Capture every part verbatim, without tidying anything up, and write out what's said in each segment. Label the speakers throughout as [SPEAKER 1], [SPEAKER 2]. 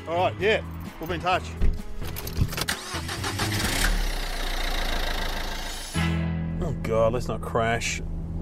[SPEAKER 1] All right, yeah, we'll be in touch. Oh God, let's not crash.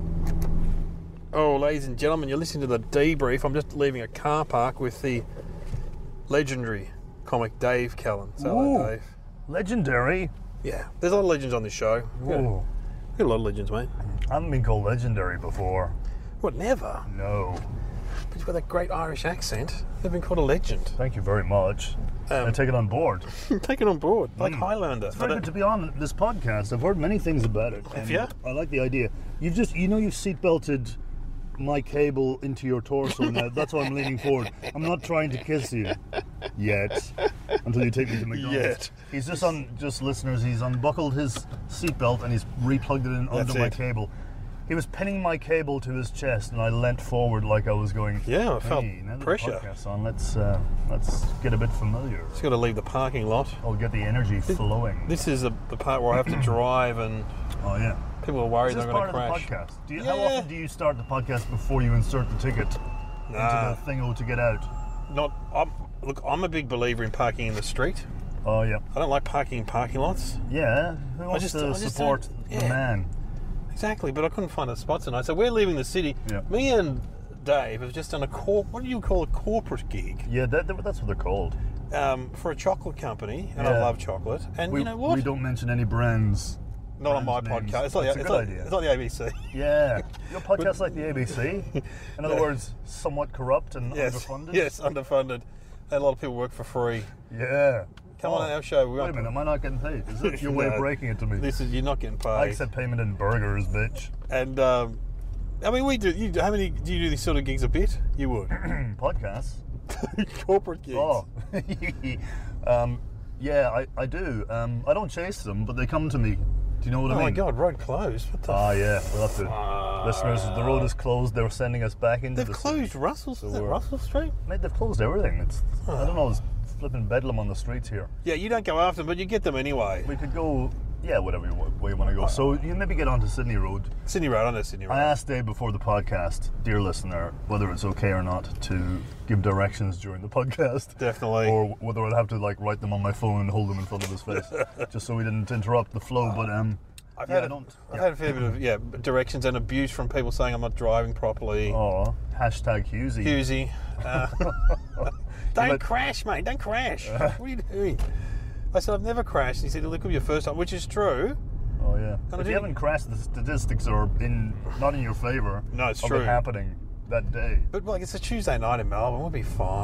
[SPEAKER 1] Oh, ladies and gentlemen, you're listening to the debrief. I'm just leaving a car park with the legendary comic Dave Callan. So, hello, Dave.
[SPEAKER 2] Legendary?
[SPEAKER 1] Yeah, there's a lot of legends on this show. We've got,
[SPEAKER 2] Ooh.
[SPEAKER 1] we've got a lot of legends, mate.
[SPEAKER 2] I haven't been called legendary before.
[SPEAKER 1] What, never?
[SPEAKER 2] No.
[SPEAKER 1] But you've got that great Irish accent. They've been called a legend.
[SPEAKER 2] Thank you very much.
[SPEAKER 1] Um,
[SPEAKER 2] I take it on board.
[SPEAKER 1] Take it on board, like
[SPEAKER 2] Mm.
[SPEAKER 1] Highlander.
[SPEAKER 2] It's very good to be on this podcast. I've heard many things about it.
[SPEAKER 1] Have
[SPEAKER 2] and
[SPEAKER 1] you?
[SPEAKER 2] I like the idea. You've just, you know, you've seatbelted my cable into your torso now. That's why I'm leaning forward. I'm not trying to kiss you yet until you take me to McDonald's.
[SPEAKER 1] Yet.
[SPEAKER 2] He's just on, just listeners, he's unbuckled his seatbelt and he's replugged it in
[SPEAKER 1] That's
[SPEAKER 2] under my
[SPEAKER 1] it.
[SPEAKER 2] cable. He was pinning my cable to his chest and I leant forward like I was going,
[SPEAKER 1] Yeah, I felt
[SPEAKER 2] hey, now that the
[SPEAKER 1] pressure.
[SPEAKER 2] podcast's on, let's, uh, let's get a bit familiar.
[SPEAKER 1] Just got to leave the parking lot.
[SPEAKER 2] I'll get the energy flowing.
[SPEAKER 1] This is the, the part where I have to drive and
[SPEAKER 2] Oh, yeah.
[SPEAKER 1] people are worried
[SPEAKER 2] Is this
[SPEAKER 1] they're going
[SPEAKER 2] part
[SPEAKER 1] to
[SPEAKER 2] of the
[SPEAKER 1] crash.
[SPEAKER 2] podcast? Do you, How
[SPEAKER 1] Yeah.
[SPEAKER 2] often do you start the podcast before you insert the ticket
[SPEAKER 1] Nah.
[SPEAKER 2] into the thingo to get out?
[SPEAKER 1] Not, I'm, look, I'm a big believer in parking in the street.
[SPEAKER 2] Oh, yeah.
[SPEAKER 1] I don't like parking in parking lots.
[SPEAKER 2] Yeah, who wants
[SPEAKER 1] just-
[SPEAKER 2] to
[SPEAKER 1] I just
[SPEAKER 2] support
[SPEAKER 1] don't-
[SPEAKER 2] the
[SPEAKER 1] yeah.
[SPEAKER 2] man?
[SPEAKER 1] Exactly, but I couldn't find a spot tonight. So we're leaving the city.
[SPEAKER 2] Yeah.
[SPEAKER 1] Me and Dave have just done a corp. What do you call a corporate gig?
[SPEAKER 2] Yeah, that, that- that's what they're called.
[SPEAKER 1] Um, for a chocolate company, and I
[SPEAKER 2] Yeah.
[SPEAKER 1] love chocolate. And
[SPEAKER 2] We,
[SPEAKER 1] you know what?
[SPEAKER 2] we don't mention any brands.
[SPEAKER 1] Not on my
[SPEAKER 2] brand names.
[SPEAKER 1] podcast. It's like,
[SPEAKER 2] That's a
[SPEAKER 1] it's,
[SPEAKER 2] good
[SPEAKER 1] like,
[SPEAKER 2] idea.
[SPEAKER 1] it's like the A B C.
[SPEAKER 2] Yeah, your podcast like the A B C. In other words, somewhat corrupt and
[SPEAKER 1] Yes,
[SPEAKER 2] underfunded.
[SPEAKER 1] yes, underfunded. And a lot of people work for free.
[SPEAKER 2] Yeah.
[SPEAKER 1] Come
[SPEAKER 2] Oh,
[SPEAKER 1] on our show. We
[SPEAKER 2] Wait a
[SPEAKER 1] won't-
[SPEAKER 2] minute, am I not getting paid? Is it your way
[SPEAKER 1] No.
[SPEAKER 2] of breaking it to me?
[SPEAKER 1] This is you're not getting paid.
[SPEAKER 2] I accept payment in burgers, bitch.
[SPEAKER 1] And um, I mean, we do. You, how many do you do these sort of gigs a bit? You would
[SPEAKER 2] Podcasts.
[SPEAKER 1] corporate gigs.
[SPEAKER 2] Oh, um, yeah, I, I do. Um, I don't chase them, but they come to me. Do you know what
[SPEAKER 1] Oh
[SPEAKER 2] I
[SPEAKER 1] my
[SPEAKER 2] mean?
[SPEAKER 1] God, road closed. What the?
[SPEAKER 2] Ah, yeah. We'll have to.
[SPEAKER 1] Ah.
[SPEAKER 2] Listeners, the road is closed. They're sending us back into
[SPEAKER 1] They've
[SPEAKER 2] the
[SPEAKER 1] closed
[SPEAKER 2] city.
[SPEAKER 1] Russell's. Is it
[SPEAKER 2] we're-
[SPEAKER 1] Russell Street?
[SPEAKER 2] Mate, they've closed everything. It's I don't know. It's flipping bedlam on the streets here.
[SPEAKER 1] Yeah, you don't go after them, but you get them anyway.
[SPEAKER 2] We could go. Yeah, whatever you, way you want to go. So you maybe get onto Sydney Road.
[SPEAKER 1] Sydney Road, I know Sydney Road.
[SPEAKER 2] I asked Dave before the podcast, dear listener, whether it's okay or not to give directions during the podcast.
[SPEAKER 1] Definitely.
[SPEAKER 2] Or whether I'd have to like write them on my phone and hold them in front of his face, just so we didn't interrupt the flow. But um,
[SPEAKER 1] I've
[SPEAKER 2] yeah,
[SPEAKER 1] had
[SPEAKER 2] I
[SPEAKER 1] a,
[SPEAKER 2] don't.
[SPEAKER 1] I've
[SPEAKER 2] Yeah.
[SPEAKER 1] had a fair bit of yeah directions and abuse from people saying I'm not driving properly.
[SPEAKER 2] Oh, hashtag Husey.
[SPEAKER 1] Husey, uh, don't
[SPEAKER 2] let-
[SPEAKER 1] crash, mate. Don't crash. What are you doing? I said I've never crashed. He said, "Well, it could be your first time," which is true.
[SPEAKER 2] Oh yeah.
[SPEAKER 1] I
[SPEAKER 2] If you
[SPEAKER 1] didn't-
[SPEAKER 2] haven't crashed, the statistics are in not in your favour.
[SPEAKER 1] No, it's
[SPEAKER 2] of
[SPEAKER 1] true.
[SPEAKER 2] it happening that day.
[SPEAKER 1] But like, it's a Tuesday night in Melbourne. We'll be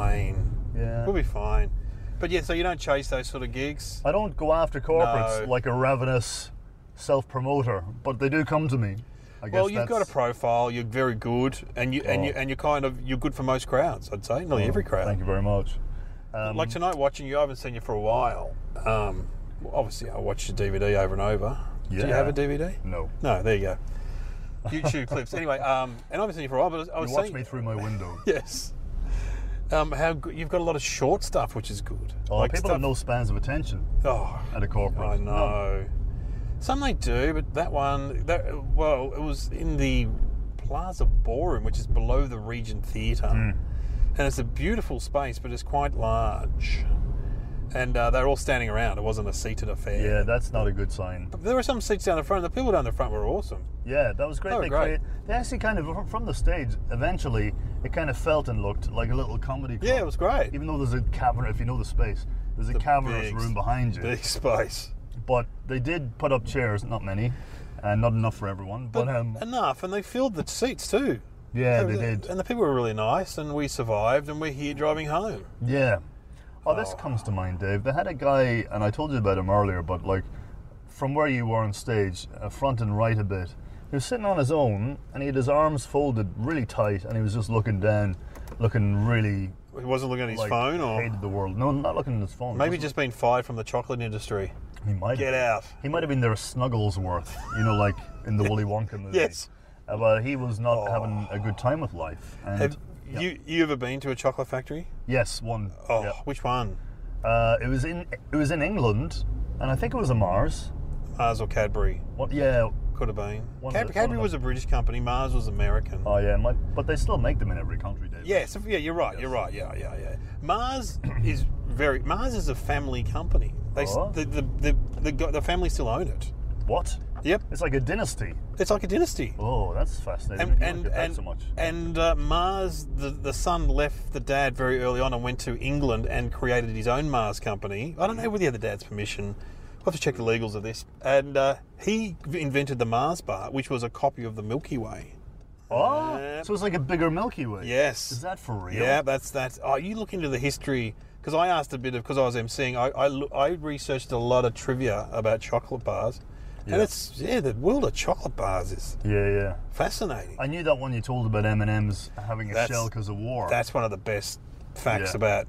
[SPEAKER 1] fine.
[SPEAKER 2] Yeah.
[SPEAKER 1] We'll be fine. But yeah, so you don't chase those sort of gigs.
[SPEAKER 2] I don't go after corporates
[SPEAKER 1] No.
[SPEAKER 2] like a ravenous self-promoter, but they do come to me. I guess
[SPEAKER 1] Well, you've got a
[SPEAKER 2] that's-
[SPEAKER 1] profile. You're very good, and you and
[SPEAKER 2] Oh.
[SPEAKER 1] you and you're kind of you're good for most crowds. I'd say, not every crowd.
[SPEAKER 2] Thank you very much. Um,
[SPEAKER 1] Like tonight, watching you, I haven't seen you for a while. Um, well, obviously, I watched your D V D over and over. Do you
[SPEAKER 2] Yeah.
[SPEAKER 1] have a D V D?
[SPEAKER 2] No.
[SPEAKER 1] No, there you go. YouTube clips. Anyway, um, and I haven't seen you for a while, but I was
[SPEAKER 2] You watch
[SPEAKER 1] saying,
[SPEAKER 2] me through my window.
[SPEAKER 1] yes. Um, how good, you've got a lot of short stuff, which is good.
[SPEAKER 2] Oh, people
[SPEAKER 1] stuff,
[SPEAKER 2] have no spans of attention
[SPEAKER 1] Oh,
[SPEAKER 2] at a corporate.
[SPEAKER 1] I know. Some they do, but that one, that well, it was in the Plaza Ballroom, which is below the Regent Theatre,
[SPEAKER 2] Mm.
[SPEAKER 1] and it's a beautiful space, but it's quite large. And uh, they're all standing around. It wasn't a seated affair.
[SPEAKER 2] Yeah, that's not a good sign.
[SPEAKER 1] But there were some seats down the front. The people down the front were awesome.
[SPEAKER 2] Yeah, that was great.
[SPEAKER 1] They were
[SPEAKER 2] they,
[SPEAKER 1] great.
[SPEAKER 2] create- they actually kind of, from the stage, eventually, it kind of felt and looked like a little comedy club.
[SPEAKER 1] Yeah, it was great.
[SPEAKER 2] Even though there's a cavern, if you know the space, there's a
[SPEAKER 1] The
[SPEAKER 2] cavernous
[SPEAKER 1] big-
[SPEAKER 2] room behind you.
[SPEAKER 1] Big space.
[SPEAKER 2] But they did put up chairs, not many, and not enough for everyone. But,
[SPEAKER 1] But
[SPEAKER 2] um,
[SPEAKER 1] enough, and they filled the seats too.
[SPEAKER 2] yeah, they
[SPEAKER 1] were-
[SPEAKER 2] did.
[SPEAKER 1] And the people were really nice, and we survived, and we're here driving home.
[SPEAKER 2] Yeah. Oh, this comes to mind, Dave. They had a guy, and I told you about him earlier, but like, from where you were on stage, uh, front and right a bit, he was sitting on his own, and he had his arms folded really tight, and he was just looking down, looking really
[SPEAKER 1] He wasn't looking at his
[SPEAKER 2] like
[SPEAKER 1] phone, or
[SPEAKER 2] hated the world. No, not looking at his phone.
[SPEAKER 1] maybe
[SPEAKER 2] Just-
[SPEAKER 1] just been fired from the chocolate industry.
[SPEAKER 2] he might
[SPEAKER 1] Get
[SPEAKER 2] have.
[SPEAKER 1] out.
[SPEAKER 2] He might have been their Snugglesworth, you know, like in the Willy Wonka movie.
[SPEAKER 1] Yes.
[SPEAKER 2] Uh, but he was not
[SPEAKER 1] Oh.
[SPEAKER 2] having a good time with life. And
[SPEAKER 1] Have
[SPEAKER 2] yeah.
[SPEAKER 1] you you ever been to a chocolate factory?
[SPEAKER 2] yes, one.
[SPEAKER 1] Oh,
[SPEAKER 2] yeah.
[SPEAKER 1] which one?
[SPEAKER 2] Uh, it was in it was in England, and I think it was a Mars.
[SPEAKER 1] Mars or Cadbury?
[SPEAKER 2] What? Yeah.
[SPEAKER 1] Could have been.
[SPEAKER 2] One of
[SPEAKER 1] Cad-
[SPEAKER 2] the-
[SPEAKER 1] Cadbury
[SPEAKER 2] one of
[SPEAKER 1] was a British company. Mars was American.
[SPEAKER 2] Oh yeah, might, but they still make them in every country, Dave.
[SPEAKER 1] Yes, yeah, you're right. You're right. Yeah, yeah, yeah. Mars is very Mars is a family company. They s-
[SPEAKER 2] Oh.
[SPEAKER 1] the, the, the the go- the family still own it.
[SPEAKER 2] What?
[SPEAKER 1] Yep,
[SPEAKER 2] It's like a dynasty.
[SPEAKER 1] it's like a dynasty.
[SPEAKER 2] Oh, that's fascinating.
[SPEAKER 1] And
[SPEAKER 2] You don't
[SPEAKER 1] and
[SPEAKER 2] get that
[SPEAKER 1] and,
[SPEAKER 2] so much.
[SPEAKER 1] and uh, Mars, the the son left the dad very early on and went to England and created his own Mars company. I don't know whether he had the dad's permission. We'll have to check the legals of this. And uh, he invented the Mars bar, which was a copy of the Milky Way.
[SPEAKER 2] Oh,
[SPEAKER 1] Yep.
[SPEAKER 2] so it's like a bigger Milky Way.
[SPEAKER 1] Yes.
[SPEAKER 2] Is that for real?
[SPEAKER 1] Yeah, that's that's. Oh, you look into the history because I asked a bit of because I was emceeing. I I, loo- I researched a lot of trivia about chocolate bars,
[SPEAKER 2] Yeah.
[SPEAKER 1] and it's yeah, the world of chocolate bars is
[SPEAKER 2] Yeah, yeah.
[SPEAKER 1] fascinating.
[SPEAKER 2] I knew that one you told about M and M's having a
[SPEAKER 1] That's-
[SPEAKER 2] shell because of war.
[SPEAKER 1] That's one of the best facts
[SPEAKER 2] Yeah.
[SPEAKER 1] about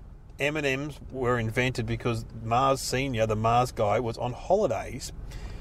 [SPEAKER 1] M and M's were invented because Mars Senior, the Mars guy, was on holidays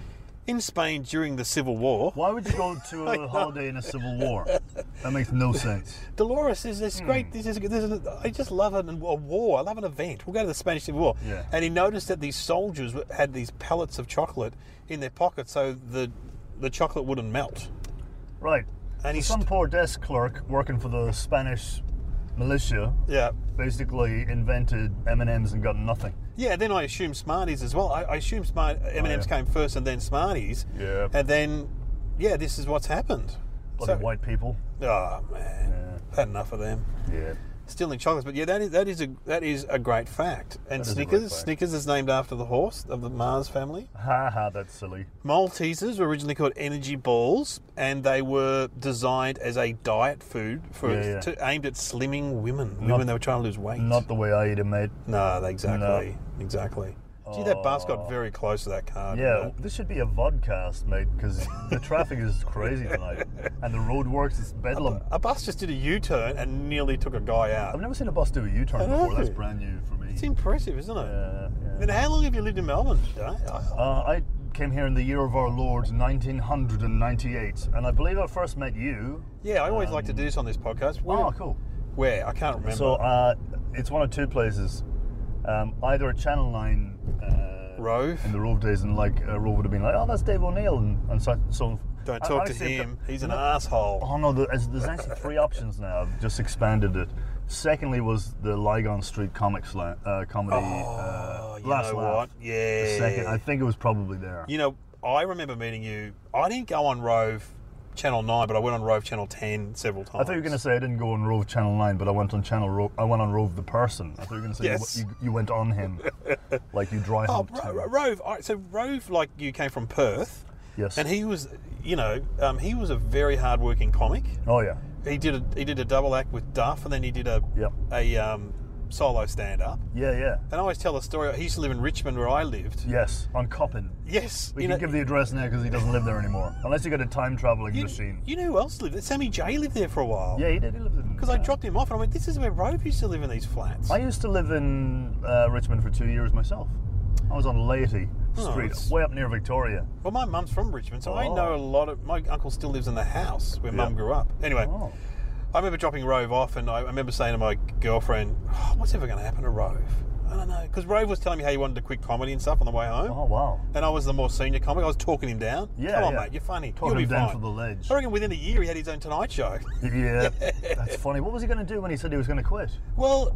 [SPEAKER 1] in Spain during the Civil War.
[SPEAKER 2] Why would you go to a holiday in a civil war? That makes no sense.
[SPEAKER 1] Dolores is this
[SPEAKER 2] Hmm.
[SPEAKER 1] great. This is, this is I just love it. A war. I love an event. We'll go to the Spanish Civil War.
[SPEAKER 2] Yeah.
[SPEAKER 1] And he noticed that these soldiers had these pellets of chocolate in their pockets, so the the chocolate wouldn't melt.
[SPEAKER 2] Right.
[SPEAKER 1] And
[SPEAKER 2] So
[SPEAKER 1] he's
[SPEAKER 2] some poor desk clerk working for the Spanish militia
[SPEAKER 1] yeah.
[SPEAKER 2] basically invented M and M's and got nothing.
[SPEAKER 1] Yeah, then I assume Smarties as well. I, I assume Smart M and M's
[SPEAKER 2] Oh, yeah.
[SPEAKER 1] came first, and then Smarties.
[SPEAKER 2] Yeah.
[SPEAKER 1] And then, yeah, this is what's happened.
[SPEAKER 2] Bloody
[SPEAKER 1] So-
[SPEAKER 2] white people.
[SPEAKER 1] Oh man,
[SPEAKER 2] Yeah.
[SPEAKER 1] had enough of them.
[SPEAKER 2] Yeah.
[SPEAKER 1] Stealing chocolates, but yeah, that is that is a that is a great fact. And
[SPEAKER 2] That is a great
[SPEAKER 1] Snickers,
[SPEAKER 2] fact.
[SPEAKER 1] Snickers is named after the horse of the Mars family.
[SPEAKER 2] Ha ha, that's silly.
[SPEAKER 1] Maltesers were originally called energy balls, and they were designed as a diet food for
[SPEAKER 2] Yeah, yeah.
[SPEAKER 1] To, aimed at slimming women,
[SPEAKER 2] Not-
[SPEAKER 1] women that were trying to lose weight.
[SPEAKER 2] Not the way I eat it, mate.
[SPEAKER 1] no, they- exactly, exactly. Gee, that bus got
[SPEAKER 2] Oh.
[SPEAKER 1] very close to that car. didn't
[SPEAKER 2] Yeah,
[SPEAKER 1] it?
[SPEAKER 2] this should be a vodcast, mate, because the traffic is crazy tonight. And the road works, it's bedlam.
[SPEAKER 1] A bus just did a U-turn and nearly took a guy out.
[SPEAKER 2] I've never seen a bus do a U-turn
[SPEAKER 1] I know.
[SPEAKER 2] before. That's brand new for me.
[SPEAKER 1] It's impressive, isn't it?
[SPEAKER 2] Yeah, yeah.
[SPEAKER 1] And how long have you lived in Melbourne, Jay? I-
[SPEAKER 2] Uh, I came here in the year of our Lord, nineteen ninety-eight, and I believe I first met you.
[SPEAKER 1] Yeah, I always like to do this on this podcast. Where,
[SPEAKER 2] Oh, cool.
[SPEAKER 1] Where? I can't remember.
[SPEAKER 2] So uh, it's one of two places. Um, either at Channel nine uh,
[SPEAKER 1] Rove?
[SPEAKER 2] in the Rove days, and like uh, Rove would have been like, "Oh, that's Dave O'Neill," and, and so, so
[SPEAKER 1] Don't
[SPEAKER 2] I-
[SPEAKER 1] talk
[SPEAKER 2] I
[SPEAKER 1] to
[SPEAKER 2] say
[SPEAKER 1] him.
[SPEAKER 2] that-
[SPEAKER 1] He's an
[SPEAKER 2] no,
[SPEAKER 1] asshole.
[SPEAKER 2] Oh no, there's, there's actually three options now. I've just expanded it. Secondly, was the Lygon Street Comic Sla- uh, comedy.
[SPEAKER 1] Oh,
[SPEAKER 2] uh,
[SPEAKER 1] you
[SPEAKER 2] Last
[SPEAKER 1] know
[SPEAKER 2] Laugh.
[SPEAKER 1] what? Yeah.
[SPEAKER 2] The second, I think it was probably there.
[SPEAKER 1] You know, I remember meeting you. I didn't go on Rove Channel nine, but I went on Rove Channel ten several times.
[SPEAKER 2] I thought you were going to say I didn't go on Rove Channel nine, but I went on Channel Ro- I went on Rove the person. I thought you were going to say
[SPEAKER 1] Yes.
[SPEAKER 2] you, you, you went on him, like you dry
[SPEAKER 1] Oh,
[SPEAKER 2] humped
[SPEAKER 1] Ro-
[SPEAKER 2] him.
[SPEAKER 1] Ro- Rove. all right, So Rove, like you, came from Perth,
[SPEAKER 2] Yes.
[SPEAKER 1] and he was, you know, um, he was a very hard-working comic.
[SPEAKER 2] Oh yeah.
[SPEAKER 1] He did a he did a double act with Duff, and then he did a
[SPEAKER 2] Yep.
[SPEAKER 1] a um, solo stand-up.
[SPEAKER 2] Yeah, yeah.
[SPEAKER 1] And I always tell the story. He used to live in Richmond, where I lived.
[SPEAKER 2] Yes, on Coppin.
[SPEAKER 1] Yes,
[SPEAKER 2] We
[SPEAKER 1] you
[SPEAKER 2] can
[SPEAKER 1] know,
[SPEAKER 2] give the address now because he doesn't live there anymore, unless you got a time traveling
[SPEAKER 1] you,
[SPEAKER 2] machine.
[SPEAKER 1] you know who else lived there? Sammy J lived there for a while.
[SPEAKER 2] Yeah, he did. He lived in.
[SPEAKER 1] Because I
[SPEAKER 2] yeah.
[SPEAKER 1] dropped him off and I went, this is where Rove used to live in these flats.
[SPEAKER 2] I used to live in uh, Richmond for two years myself. I was on Laity
[SPEAKER 1] Oh,
[SPEAKER 2] Street,
[SPEAKER 1] it's-
[SPEAKER 2] way up near Victoria.
[SPEAKER 1] Well, my mum's from Richmond, so I
[SPEAKER 2] Oh.
[SPEAKER 1] know a lot of... My uncle still lives in the house where mum
[SPEAKER 2] Yeah.
[SPEAKER 1] grew up. Anyway,
[SPEAKER 2] Oh.
[SPEAKER 1] I remember dropping Rove off and I remember saying to my girlfriend, oh, what's ever going to happen to Rove? I don't know. Because Rove was telling me how he wanted to quit comedy and stuff on the way home.
[SPEAKER 2] Oh wow.
[SPEAKER 1] And I was the more senior comic. I was talking him down.
[SPEAKER 2] Yeah,
[SPEAKER 1] Come on,
[SPEAKER 2] yeah.
[SPEAKER 1] mate, you're funny.
[SPEAKER 2] Talking
[SPEAKER 1] You'll be
[SPEAKER 2] him down
[SPEAKER 1] fine.
[SPEAKER 2] for the ledge.
[SPEAKER 1] I reckon within a year he had his own Tonight Show.
[SPEAKER 2] Yeah, that's funny. What was he going to do when he said he was going to quit?
[SPEAKER 1] Well,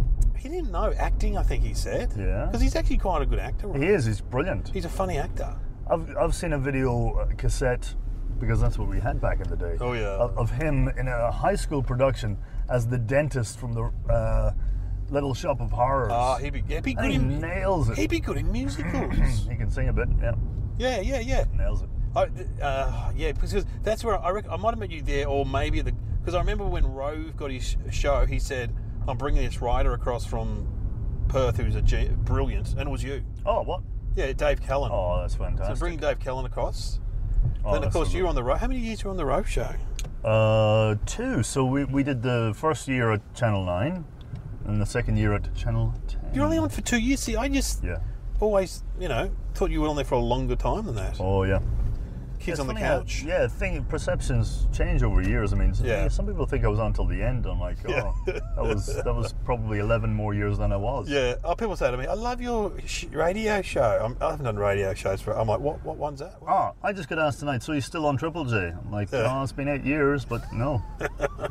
[SPEAKER 1] he didn't know acting, I think he said.
[SPEAKER 2] Yeah.
[SPEAKER 1] Because he's actually quite a good actor. Right?
[SPEAKER 2] He is. He's brilliant.
[SPEAKER 1] He's a funny actor.
[SPEAKER 2] I've I've seen a video uh, cassette because that's what we had back in the day.
[SPEAKER 1] Oh, yeah.
[SPEAKER 2] Of, of him in a high school production as the dentist from the uh, Little Shop of Horrors.
[SPEAKER 1] Oh, he'd be, he'd be good
[SPEAKER 2] and he
[SPEAKER 1] in...
[SPEAKER 2] nails it.
[SPEAKER 1] He'd be good in musicals.
[SPEAKER 2] He can sing a bit. Yeah,
[SPEAKER 1] yeah, yeah, yeah.
[SPEAKER 2] nails it.
[SPEAKER 1] I, uh, yeah, because that's where I reckon I might have met you there, or maybe the because I remember when Rove got his show, he said, "I'm bringing this writer across from Perth who's a ge- brilliant," and it was you.
[SPEAKER 2] Oh, what?
[SPEAKER 1] Yeah, Dave Callan.
[SPEAKER 2] Oh, that's fantastic.
[SPEAKER 1] so bringing Dave Callan across.
[SPEAKER 2] Oh,
[SPEAKER 1] then of
[SPEAKER 2] that's
[SPEAKER 1] course
[SPEAKER 2] so
[SPEAKER 1] you were on the Rove. How many years were you on the Rove show?
[SPEAKER 2] good. Uh, two. So we, we did the first year at Channel nine, and the second year at Channel ten.
[SPEAKER 1] You're only on for two years. See, I just
[SPEAKER 2] Yeah.
[SPEAKER 1] always, you know, thought you were on there for a longer time than that.
[SPEAKER 2] Oh, yeah.
[SPEAKER 1] Kids
[SPEAKER 2] It's
[SPEAKER 1] on the
[SPEAKER 2] funny how-
[SPEAKER 1] couch.
[SPEAKER 2] yeah, thing perceptions change over years. I mean, s-
[SPEAKER 1] Yeah.
[SPEAKER 2] some people think I was on till the end. I'm like, oh,
[SPEAKER 1] Yeah.
[SPEAKER 2] that was that was probably eleven more years than I was.
[SPEAKER 1] Yeah. Oh, people say to me, "I love your sh- radio show." I'm, I haven't done radio shows for. I'm like, what? What one's that?
[SPEAKER 2] Ah, I just got asked tonight. So he's still on Triple J? I'm like,
[SPEAKER 1] Yeah.
[SPEAKER 2] oh, it's been eight years, but no. Yeah.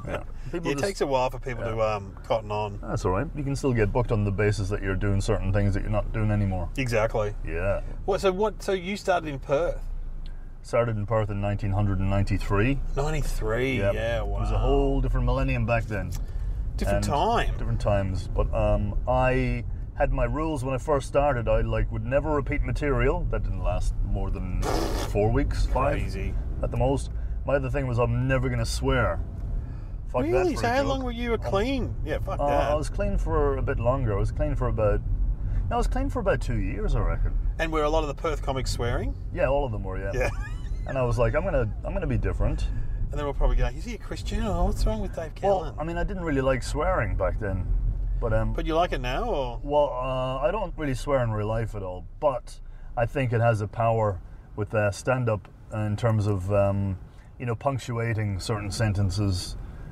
[SPEAKER 2] People
[SPEAKER 1] Yeah, it
[SPEAKER 2] just,
[SPEAKER 1] takes a while for people
[SPEAKER 2] yeah.
[SPEAKER 1] to um, cotton on.
[SPEAKER 2] That's all right. You can still get booked on the basis that you're doing certain things that you're not doing anymore.
[SPEAKER 1] Exactly.
[SPEAKER 2] Yeah.
[SPEAKER 1] What? So what? So you started in Perth,
[SPEAKER 2] Started in Perth in nineteen ninety-three.
[SPEAKER 1] ninety-three.
[SPEAKER 2] Yep.
[SPEAKER 1] Yeah, wow.
[SPEAKER 2] It was a whole different millennium back then.
[SPEAKER 1] different
[SPEAKER 2] and
[SPEAKER 1] time.
[SPEAKER 2] Different times. But um, I had my rules when I first started. I like would never repeat material. That didn't last more than four weeks, five
[SPEAKER 1] Crazy.
[SPEAKER 2] at the most. My other thing was I'm never going to swear. Fuck that
[SPEAKER 1] Really?
[SPEAKER 2] for
[SPEAKER 1] So
[SPEAKER 2] a
[SPEAKER 1] how
[SPEAKER 2] joke.
[SPEAKER 1] long were you a clean? Yeah, fuck
[SPEAKER 2] Uh,
[SPEAKER 1] that.
[SPEAKER 2] I was clean for a bit longer. I was clean for about. No, I was clean for about two years, I reckon.
[SPEAKER 1] And were a lot of the Perth comics swearing?
[SPEAKER 2] Yeah, all of them were. Yeah.
[SPEAKER 1] Yeah.
[SPEAKER 2] And I was like, I'm gonna, I'm gonna be different.
[SPEAKER 1] And they were probably going, is he a Christian? Oh, what's wrong with Dave
[SPEAKER 2] Well,
[SPEAKER 1] Callan?
[SPEAKER 2] I mean, I didn't really like swearing back then, but um,
[SPEAKER 1] But you like it now, or?
[SPEAKER 2] well, uh, I don't really swear in real life at all. But I think it has a power with uh, stand-up in terms of, um, you know, punctuating certain sentences.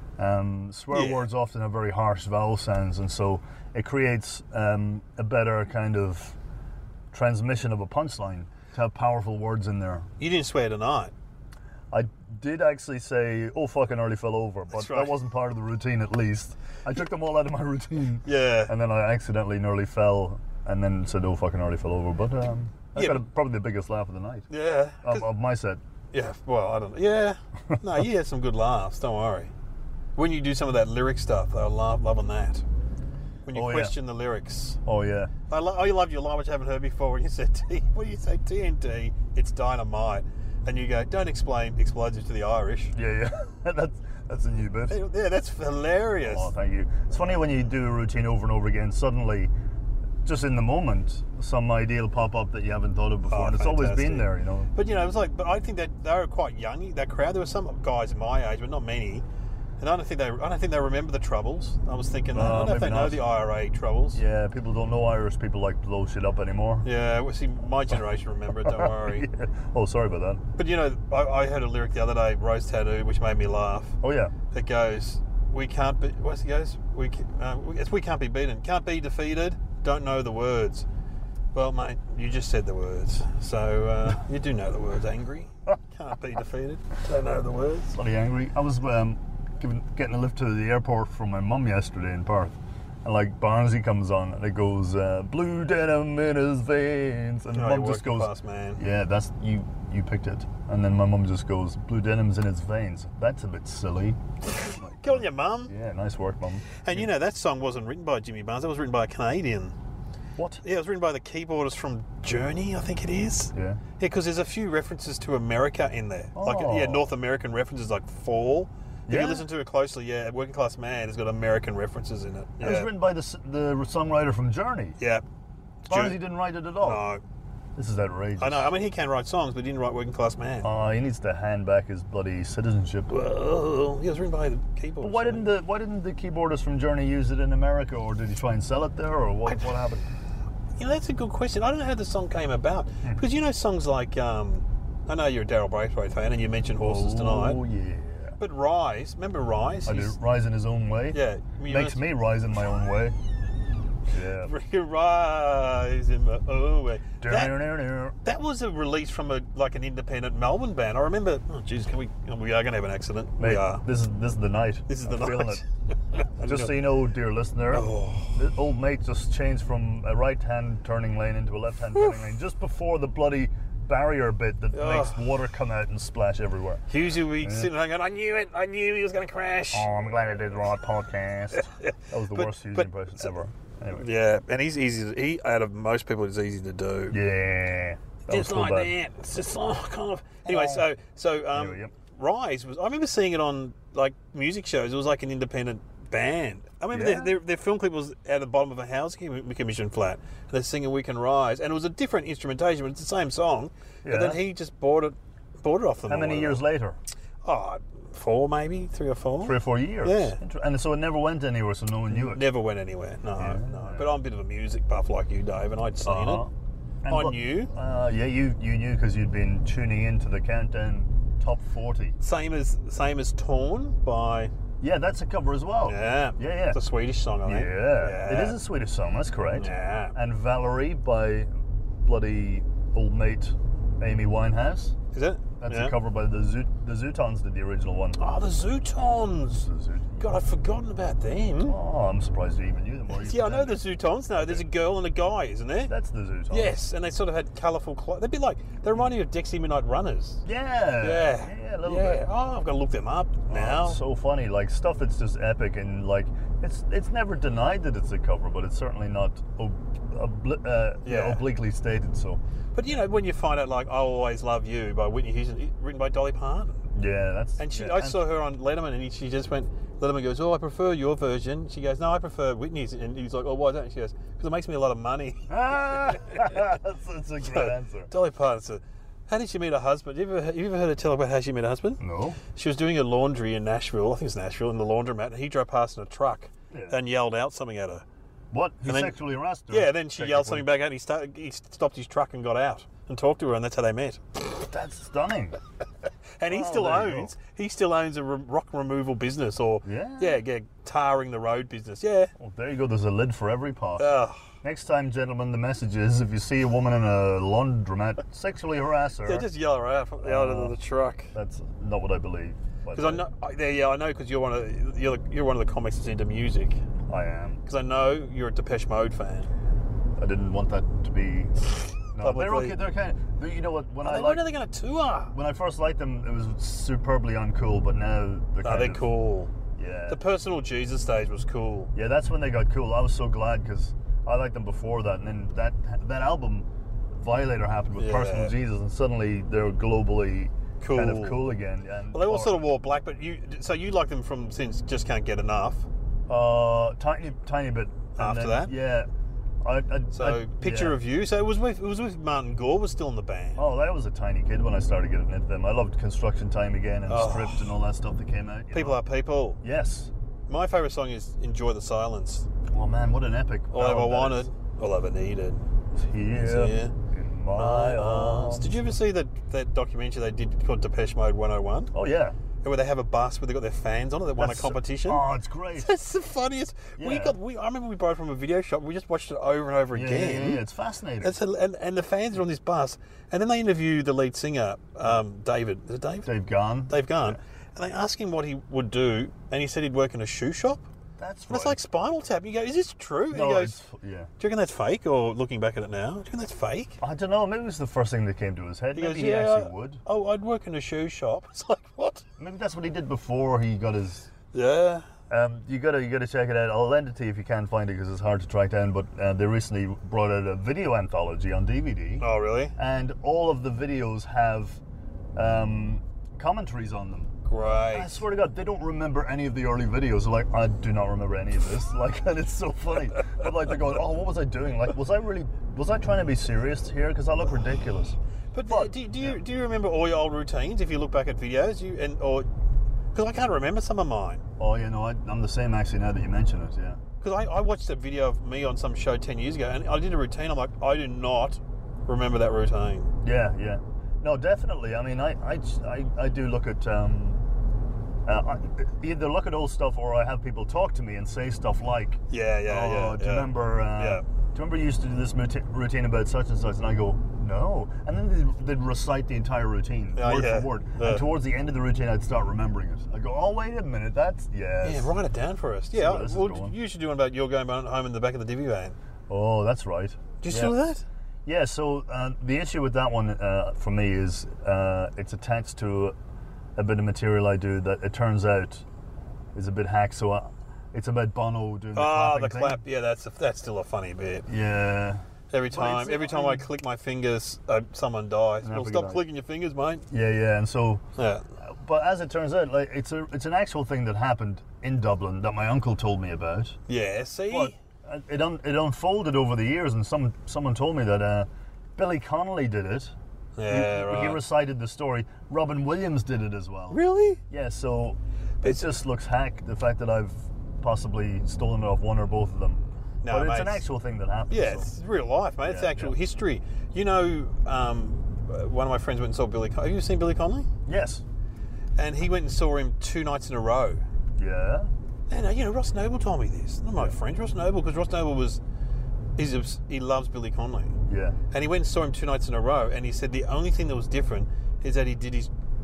[SPEAKER 2] Um, swear
[SPEAKER 1] Yeah.
[SPEAKER 2] words often have very harsh vowel sounds, and so it creates um, a better kind of transmission of a punchline to have powerful words in there.
[SPEAKER 1] You didn't swear tonight.
[SPEAKER 2] I did actually say, "Oh fuck," and nearly fell over, but
[SPEAKER 1] That's right.
[SPEAKER 2] that wasn't part of the routine. At least I took them all out of my routine,
[SPEAKER 1] Yeah.
[SPEAKER 2] and then I accidentally nearly fell, and then said, "Oh fucking," nearly fell over. But um, I
[SPEAKER 1] Yeah,
[SPEAKER 2] got
[SPEAKER 1] but-
[SPEAKER 2] a, probably the biggest laugh of the night
[SPEAKER 1] Yeah. 'Cause-
[SPEAKER 2] of, of my set.
[SPEAKER 1] Yeah, well, I don't know. Yeah. No, you had some good laughs, don't worry. When you do some of that lyric stuff, they'll love loving that. When you
[SPEAKER 2] Oh, yeah.
[SPEAKER 1] question the lyrics.
[SPEAKER 2] Oh yeah,
[SPEAKER 1] I, lo- I loved your line, which I haven't heard before, when you said, T- what do you say, T N T, it's dynamite. And you go, don't explain explosives to the Irish.
[SPEAKER 2] yeah, yeah. that's that's a new bit.
[SPEAKER 1] Yeah, that's hilarious.
[SPEAKER 2] Oh, thank you. It's funny when you do a routine over and over again. Suddenly, just in the moment, some idea will pop up that you haven't thought of before,
[SPEAKER 1] Oh,
[SPEAKER 2] and it's always
[SPEAKER 1] fantastic.
[SPEAKER 2] been there, you know.
[SPEAKER 1] But, you know, it was like, but I think that they were quite young, that crowd. There were some guys my age, but not many. And I don't think they, I don't think they remember the Troubles. I was thinking, I
[SPEAKER 2] Uh,
[SPEAKER 1] don't know if they
[SPEAKER 2] maybe
[SPEAKER 1] know
[SPEAKER 2] not.
[SPEAKER 1] the I R A Troubles.
[SPEAKER 2] Yeah, people don't know Irish people like blow shit up anymore.
[SPEAKER 1] Yeah, well, see, my generation remember it, don't worry.
[SPEAKER 2] Yeah. Oh, sorry about that.
[SPEAKER 1] But, you know, I, I heard a lyric the other day, Rose Tattoo, which made me laugh.
[SPEAKER 2] Oh yeah.
[SPEAKER 1] That goes, we can't be, what's it goes? We, ca- uh, we- it's we can't be beaten, can't be defeated, don't know the words. Well, mate, you just said the words. So, uh, you do know the words, angry. Can't be defeated, don't know the words.
[SPEAKER 2] Bloody angry. I was um, giving, getting a lift to the airport from my mum yesterday in Perth, and like Barnsley comes on, and it goes, uh, "Blue denim in his veins," and
[SPEAKER 1] Oh,
[SPEAKER 2] mum
[SPEAKER 1] you're
[SPEAKER 2] just
[SPEAKER 1] working
[SPEAKER 2] goes,
[SPEAKER 1] class, man.
[SPEAKER 2] "Yeah, that's you. You picked it." And then my mum just goes, "Blue denim's in his veins." That's a bit silly.
[SPEAKER 1] Good on your mum.
[SPEAKER 2] Yeah, nice work, mum.
[SPEAKER 1] And you know, that song wasn't written by Jimmy Barnes, that was written by a Canadian.
[SPEAKER 2] What?
[SPEAKER 1] Yeah, it was written by the keyboardist from Journey, I think it is.
[SPEAKER 2] Yeah.
[SPEAKER 1] Yeah, because there's a few references to America in there. Like,
[SPEAKER 2] Oh.
[SPEAKER 1] yeah, North American references like Fall. If
[SPEAKER 2] Yeah.
[SPEAKER 1] you listen to it closely, yeah, Working Class Man has got American references in it.
[SPEAKER 2] It was
[SPEAKER 1] Yeah.
[SPEAKER 2] written by the s- the songwriter from Journey.
[SPEAKER 1] Yeah.
[SPEAKER 2] Barnsley
[SPEAKER 1] Jour-
[SPEAKER 2] didn't write it at all.
[SPEAKER 1] No.
[SPEAKER 2] This is outrageous.
[SPEAKER 1] I know. I mean, he can write songs, but he didn't write Working Class Man.
[SPEAKER 2] Oh, he needs to hand back his bloody citizenship.
[SPEAKER 1] Whoa. He was written by the keyboard.
[SPEAKER 2] But why didn't the why didn't the keyboardist from Journey use it in America, or did he try and sell it there, or what? What happened?
[SPEAKER 1] You know, that's a good question. I don't know how the song came about. Because you know songs like, um, I know you're a Daryl Braithwaite fan and you mentioned Horses
[SPEAKER 2] Oh
[SPEAKER 1] Tonight.
[SPEAKER 2] yeah,
[SPEAKER 1] But Rise, remember Rise?
[SPEAKER 2] I do.
[SPEAKER 1] He's-
[SPEAKER 2] Rise in his own way.
[SPEAKER 1] Yeah. you
[SPEAKER 2] Makes
[SPEAKER 1] must-
[SPEAKER 2] me rise in my own way. Yeah.
[SPEAKER 1] Rise in my own way. That,
[SPEAKER 2] That,
[SPEAKER 1] that was a release from a like an independent Melbourne band. I remember. Oh, geez, can we? We are going to have an accident. we
[SPEAKER 2] Mate,
[SPEAKER 1] are.
[SPEAKER 2] this is this is the night.
[SPEAKER 1] This is the
[SPEAKER 2] I'm feeling
[SPEAKER 1] night.
[SPEAKER 2] it. Just so you know, dear listener,
[SPEAKER 1] Oh.
[SPEAKER 2] the old mate just changed from a right-hand turning lane into a left-hand turning lane just before the bloody barrier bit that
[SPEAKER 1] Oh.
[SPEAKER 2] makes water come out and splash everywhere.
[SPEAKER 1] Hughes will be sitting there going, I knew it. I knew he was going to crash.
[SPEAKER 2] Oh, I'm glad I did the right podcast. That was the
[SPEAKER 1] But-
[SPEAKER 2] worst Hughes
[SPEAKER 1] but-
[SPEAKER 2] impression
[SPEAKER 1] so-
[SPEAKER 2] ever. Anyway.
[SPEAKER 1] Yeah, and he's easy. To, he out of most people, it's easy to do.
[SPEAKER 2] Yeah. That was
[SPEAKER 1] Just
[SPEAKER 2] so
[SPEAKER 1] like
[SPEAKER 2] bad.
[SPEAKER 1] that. It's just like kind of. Anyway, so so um,
[SPEAKER 2] Anyway, yep.
[SPEAKER 1] Rise was. I remember seeing it on like music shows. It was like an independent band. I remember
[SPEAKER 2] Yeah.
[SPEAKER 1] their, their, their film clip was out of the bottom of a housing commission flat. And they're singing "We Can Rise," and it was a different instrumentation, but it's the same song.
[SPEAKER 2] Yeah.
[SPEAKER 1] But then he just bought it, bought it off them.
[SPEAKER 2] How
[SPEAKER 1] or
[SPEAKER 2] many
[SPEAKER 1] whatever.
[SPEAKER 2] years later?
[SPEAKER 1] Oh, four maybe, three or four.
[SPEAKER 2] Three or four years.
[SPEAKER 1] Yeah.
[SPEAKER 2] Inter- And so it never went anywhere, so no one knew it.
[SPEAKER 1] Never went anywhere. No,
[SPEAKER 2] Yeah.
[SPEAKER 1] no. But I'm a bit of a music buff like you, Dave, and I'd seen
[SPEAKER 2] Uh-huh.
[SPEAKER 1] it.
[SPEAKER 2] And
[SPEAKER 1] I
[SPEAKER 2] what-
[SPEAKER 1] knew.
[SPEAKER 2] Uh, yeah, you you knew because you'd been tuning into the countdown top forty.
[SPEAKER 1] Same as same as Torn by.
[SPEAKER 2] Yeah, that's a cover as well.
[SPEAKER 1] Yeah.
[SPEAKER 2] Yeah, yeah.
[SPEAKER 1] It's a Swedish song, I
[SPEAKER 2] Yeah,
[SPEAKER 1] think.
[SPEAKER 2] it is a Swedish song. That's correct.
[SPEAKER 1] Yeah.
[SPEAKER 2] And Valerie by bloody old mate Amy Winehouse.
[SPEAKER 1] Is it?
[SPEAKER 2] That's
[SPEAKER 1] yeah.
[SPEAKER 2] a cover by the Zoot the Zootons did the original one.
[SPEAKER 1] Oh, the Zootons.
[SPEAKER 2] The Zoot-
[SPEAKER 1] God, I'd forgotten about them.
[SPEAKER 2] Oh, I'm surprised you even knew them. Or you
[SPEAKER 1] Yeah, I know the
[SPEAKER 2] pretended.
[SPEAKER 1] Zootons. No, there's a girl and a guy, isn't there?
[SPEAKER 2] That's the Zootons.
[SPEAKER 1] Yes, and they sort of had colourful clothes. They'd be like, they remind you of Dexy Midnight Runners.
[SPEAKER 2] Yeah.
[SPEAKER 1] Yeah.
[SPEAKER 2] Yeah, a little
[SPEAKER 1] yeah.
[SPEAKER 2] bit.
[SPEAKER 1] Oh, I've got to look them up now.
[SPEAKER 2] Oh, it's so funny, like stuff that's just epic, and like it's it's never denied that it's a cover, but it's certainly not ob- obli- uh, you know,
[SPEAKER 1] Yeah.
[SPEAKER 2] obliquely stated. So
[SPEAKER 1] But you know, when you find out like "I'll Always Love You" by Whitney Houston, written by Dolly Parton,
[SPEAKER 2] yeah, that's
[SPEAKER 1] and she,
[SPEAKER 2] yeah,
[SPEAKER 1] I saw her on Letterman, and he, she just went. Letterman goes, "Oh, I prefer your version." She goes, "No, I prefer Whitney's," and he's like, "Oh, why don't you?" She goes, "Because it makes me a lot of money."
[SPEAKER 2] Ah, that's, that's a great answer.
[SPEAKER 1] Dolly Parton said, "How did she meet her husband? You ever, you ever heard her tell about how she met her husband?"
[SPEAKER 2] No.
[SPEAKER 1] She was doing her laundry in Nashville, I think it's Nashville, in the laundromat, and he drove past in a truck
[SPEAKER 2] Yeah.
[SPEAKER 1] and yelled out something at her.
[SPEAKER 2] What? He
[SPEAKER 1] And then-
[SPEAKER 2] sexually harassed her?
[SPEAKER 1] Yeah, then she yelled
[SPEAKER 2] Technically.
[SPEAKER 1] something back at him. He, started, he stopped his truck and got out and talked to her, and that's how they met.
[SPEAKER 2] That's stunning.
[SPEAKER 1] And he
[SPEAKER 2] Oh,
[SPEAKER 1] still
[SPEAKER 2] there you
[SPEAKER 1] owns he still owns a re- rock removal business, or
[SPEAKER 2] Yeah.
[SPEAKER 1] yeah, yeah, tarring the road business. Yeah.
[SPEAKER 2] Well, there you go. There's a lid for every pot.
[SPEAKER 1] Ugh.
[SPEAKER 2] Next time, gentlemen, the message is: if you see a woman in a laundromat, sexually harass her.
[SPEAKER 1] Yeah, just yell her out, out of
[SPEAKER 2] Uh,
[SPEAKER 1] the truck.
[SPEAKER 2] That's not what I believe. by the
[SPEAKER 1] Because I
[SPEAKER 2] way.
[SPEAKER 1] know, I- yeah, yeah, I know. Because you're one of you're the, you're one of the comics that's into music.
[SPEAKER 2] I am.
[SPEAKER 1] Because I know you're a Depeche Mode fan.
[SPEAKER 2] I didn't want that to be. No, they're
[SPEAKER 1] Publicly.
[SPEAKER 2] okay. They're kind of. they- You know what? When I
[SPEAKER 1] When
[SPEAKER 2] liked,
[SPEAKER 1] are they going to tour?
[SPEAKER 2] when I first liked them, it was superbly uncool. But now they're
[SPEAKER 1] No,
[SPEAKER 2] kind
[SPEAKER 1] they're
[SPEAKER 2] of
[SPEAKER 1] cool.
[SPEAKER 2] Yeah.
[SPEAKER 1] The Personal Jesus stage was cool.
[SPEAKER 2] Yeah, that's when they got cool. I was so glad because I liked them before that, and then that that album, Violator, happened with
[SPEAKER 1] Yeah.
[SPEAKER 2] Personal Jesus, and suddenly they're globally kind
[SPEAKER 1] Cool.
[SPEAKER 2] of cool again. And
[SPEAKER 1] Well, they all
[SPEAKER 2] or-
[SPEAKER 1] sort of wore black, but you so you like them from since Just Can't Get Enough.
[SPEAKER 2] uh, tiny tiny bit and
[SPEAKER 1] After
[SPEAKER 2] then-
[SPEAKER 1] that?
[SPEAKER 2] Yeah. I, I,
[SPEAKER 1] So
[SPEAKER 2] I-
[SPEAKER 1] Picture
[SPEAKER 2] yeah.
[SPEAKER 1] of You. So it was with it was with Martin Gore was still in the band.
[SPEAKER 2] Oh, I was a tiny kid when I started getting into them. I loved Construction Time Again and
[SPEAKER 1] Oh.
[SPEAKER 2] Stripped and all that stuff that came out. you
[SPEAKER 1] People
[SPEAKER 2] know.
[SPEAKER 1] are people.
[SPEAKER 2] Yes.
[SPEAKER 1] My favourite song is Enjoy the Silence.
[SPEAKER 2] Oh man, what an epic.
[SPEAKER 1] All I ever
[SPEAKER 2] ballad that
[SPEAKER 1] wanted,
[SPEAKER 2] is.
[SPEAKER 1] all I ever needed.
[SPEAKER 2] Here,
[SPEAKER 1] is here
[SPEAKER 2] in my
[SPEAKER 1] My
[SPEAKER 2] arms.
[SPEAKER 1] arms. Did you ever see that, that documentary they did called Depeche Mode one oh one?
[SPEAKER 2] Oh yeah.
[SPEAKER 1] Where they have a bus where they got their fans on it that won a
[SPEAKER 2] That's-
[SPEAKER 1] competition.
[SPEAKER 2] Oh, it's great.
[SPEAKER 1] That's the funniest. We
[SPEAKER 2] Yeah.
[SPEAKER 1] got. We, I remember we borrowed it from a video shop. We just watched it over and over
[SPEAKER 2] Yeah,
[SPEAKER 1] again.
[SPEAKER 2] yeah, yeah, it's fascinating.
[SPEAKER 1] That's a, and, and the fans are on this bus, and then they interview the lead singer, um, David. Is it Dave?
[SPEAKER 2] Dave Gahan.
[SPEAKER 1] Dave Gahan. And they ask him what he would do, and he said he'd work in a shoe shop.
[SPEAKER 2] That's
[SPEAKER 1] And
[SPEAKER 2] right.
[SPEAKER 1] it's like Spinal Tap. You go, is this true? And
[SPEAKER 2] no,
[SPEAKER 1] he goes,
[SPEAKER 2] it's, yeah.
[SPEAKER 1] do you reckon that's fake? Or looking back at it now, do you reckon that's fake?
[SPEAKER 2] I don't know. Maybe it was the first thing that came to his head.
[SPEAKER 1] He
[SPEAKER 2] Maybe
[SPEAKER 1] goes,
[SPEAKER 2] he
[SPEAKER 1] yeah.
[SPEAKER 2] actually would.
[SPEAKER 1] Oh, I'd work in a shoe shop. It's like, what?
[SPEAKER 2] Maybe that's what he did before he got his.
[SPEAKER 1] Yeah.
[SPEAKER 2] Um, you gotta you gotta check it out. I'll lend it to you if you can't find it because it's hard to track down. But uh, they recently brought out a video anthology on D V D,
[SPEAKER 1] Oh, really?
[SPEAKER 2] and all of the videos have um, commentaries on them.
[SPEAKER 1] Great.
[SPEAKER 2] I swear to God, they don't remember any of the early videos. They're like, I do not remember any of this. Like, and it's so funny. But like, they're going, oh, what was I doing? Like, was I really, was I trying to be serious here? Because I look ridiculous.
[SPEAKER 1] But,
[SPEAKER 2] But,
[SPEAKER 1] do, do you
[SPEAKER 2] yeah.
[SPEAKER 1] do you remember all your old routines if you look back at videos? You and or because I can't remember some of mine.
[SPEAKER 2] Oh, you know, I, I'm the same actually now that you mention it. Yeah.
[SPEAKER 1] Because I, I watched a video of me on some show ten years ago, and I did a routine. I'm like, I do not remember that routine.
[SPEAKER 2] Yeah, yeah. No, definitely. I mean, I, I, I, I do look at um, uh, I either look at old stuff or I have people talk to me and say stuff like,
[SPEAKER 1] Yeah, yeah,
[SPEAKER 2] "Oh,
[SPEAKER 1] yeah.
[SPEAKER 2] do you
[SPEAKER 1] yeah.
[SPEAKER 2] remember? Uh,
[SPEAKER 1] Yeah.
[SPEAKER 2] Do you remember you used to do this muti- routine about such and such?" And I go, "No." And then they'd, they'd recite the entire routine,
[SPEAKER 1] Oh,
[SPEAKER 2] word
[SPEAKER 1] yeah.
[SPEAKER 2] for word.
[SPEAKER 1] Yeah.
[SPEAKER 2] And towards the end of the routine, I'd start remembering it. I go, "Oh, wait a minute, that's yes."
[SPEAKER 1] Yeah, write it down for us.
[SPEAKER 2] where
[SPEAKER 1] Yeah,
[SPEAKER 2] this is
[SPEAKER 1] well,
[SPEAKER 2] going.
[SPEAKER 1] you should do one about you're going home in the back of the divvy van.
[SPEAKER 2] Oh, that's right.
[SPEAKER 1] Do you
[SPEAKER 2] yeah.
[SPEAKER 1] still do that?
[SPEAKER 2] Yeah, so uh, the issue with that one uh, for me is uh, it's attached to a bit of material I do that it turns out is a bit hack. So uh, it's about Bono doing the
[SPEAKER 1] Oh,
[SPEAKER 2] clapping
[SPEAKER 1] the
[SPEAKER 2] thing.
[SPEAKER 1] clap. Yeah, that's a, that's still a funny bit.
[SPEAKER 2] Yeah,
[SPEAKER 1] Every
[SPEAKER 2] Well,
[SPEAKER 1] time,
[SPEAKER 2] it's-
[SPEAKER 1] every time
[SPEAKER 2] I
[SPEAKER 1] I
[SPEAKER 2] mean-
[SPEAKER 1] click my fingers, uh, someone dies.
[SPEAKER 2] Never
[SPEAKER 1] Well,
[SPEAKER 2] get
[SPEAKER 1] stop
[SPEAKER 2] out.
[SPEAKER 1] clicking your fingers, mate.
[SPEAKER 2] yeah, yeah. And so,
[SPEAKER 1] Yeah.
[SPEAKER 2] but as it turns out, like it's a it's an actual thing that happened in Dublin that my uncle told me about.
[SPEAKER 1] Yeah. See.
[SPEAKER 2] But uh, it un- it unfolded over the years, and some someone told me that uh, Billy Connolly did it.
[SPEAKER 1] Yeah.
[SPEAKER 2] he,
[SPEAKER 1] right.
[SPEAKER 2] he recited the story. Robin Williams did it as well.
[SPEAKER 1] Really?
[SPEAKER 2] Yeah, so it just looks hack, the fact that I've possibly stolen it off one or both of them.
[SPEAKER 1] No,
[SPEAKER 2] but it's
[SPEAKER 1] mate,
[SPEAKER 2] an
[SPEAKER 1] it's-
[SPEAKER 2] actual thing that happens.
[SPEAKER 1] Yeah,
[SPEAKER 2] so.
[SPEAKER 1] it's real life, mate. It's
[SPEAKER 2] Yeah,
[SPEAKER 1] actual
[SPEAKER 2] yeah.
[SPEAKER 1] history. You know, um, uh, one of my friends went and saw Billy. Con- Have you seen Billy Connolly?
[SPEAKER 2] Yes.
[SPEAKER 1] And he went and saw him two nights in a row.
[SPEAKER 2] Yeah.
[SPEAKER 1] And uh, you know, Ross Noble told me this. Not my friend, Ross Noble, because Ross Noble was, he's obs- he loves Billy Connolly.
[SPEAKER 2] Yeah.
[SPEAKER 1] And he went and saw him two nights in a row, and he said the only thing that was different is that he did his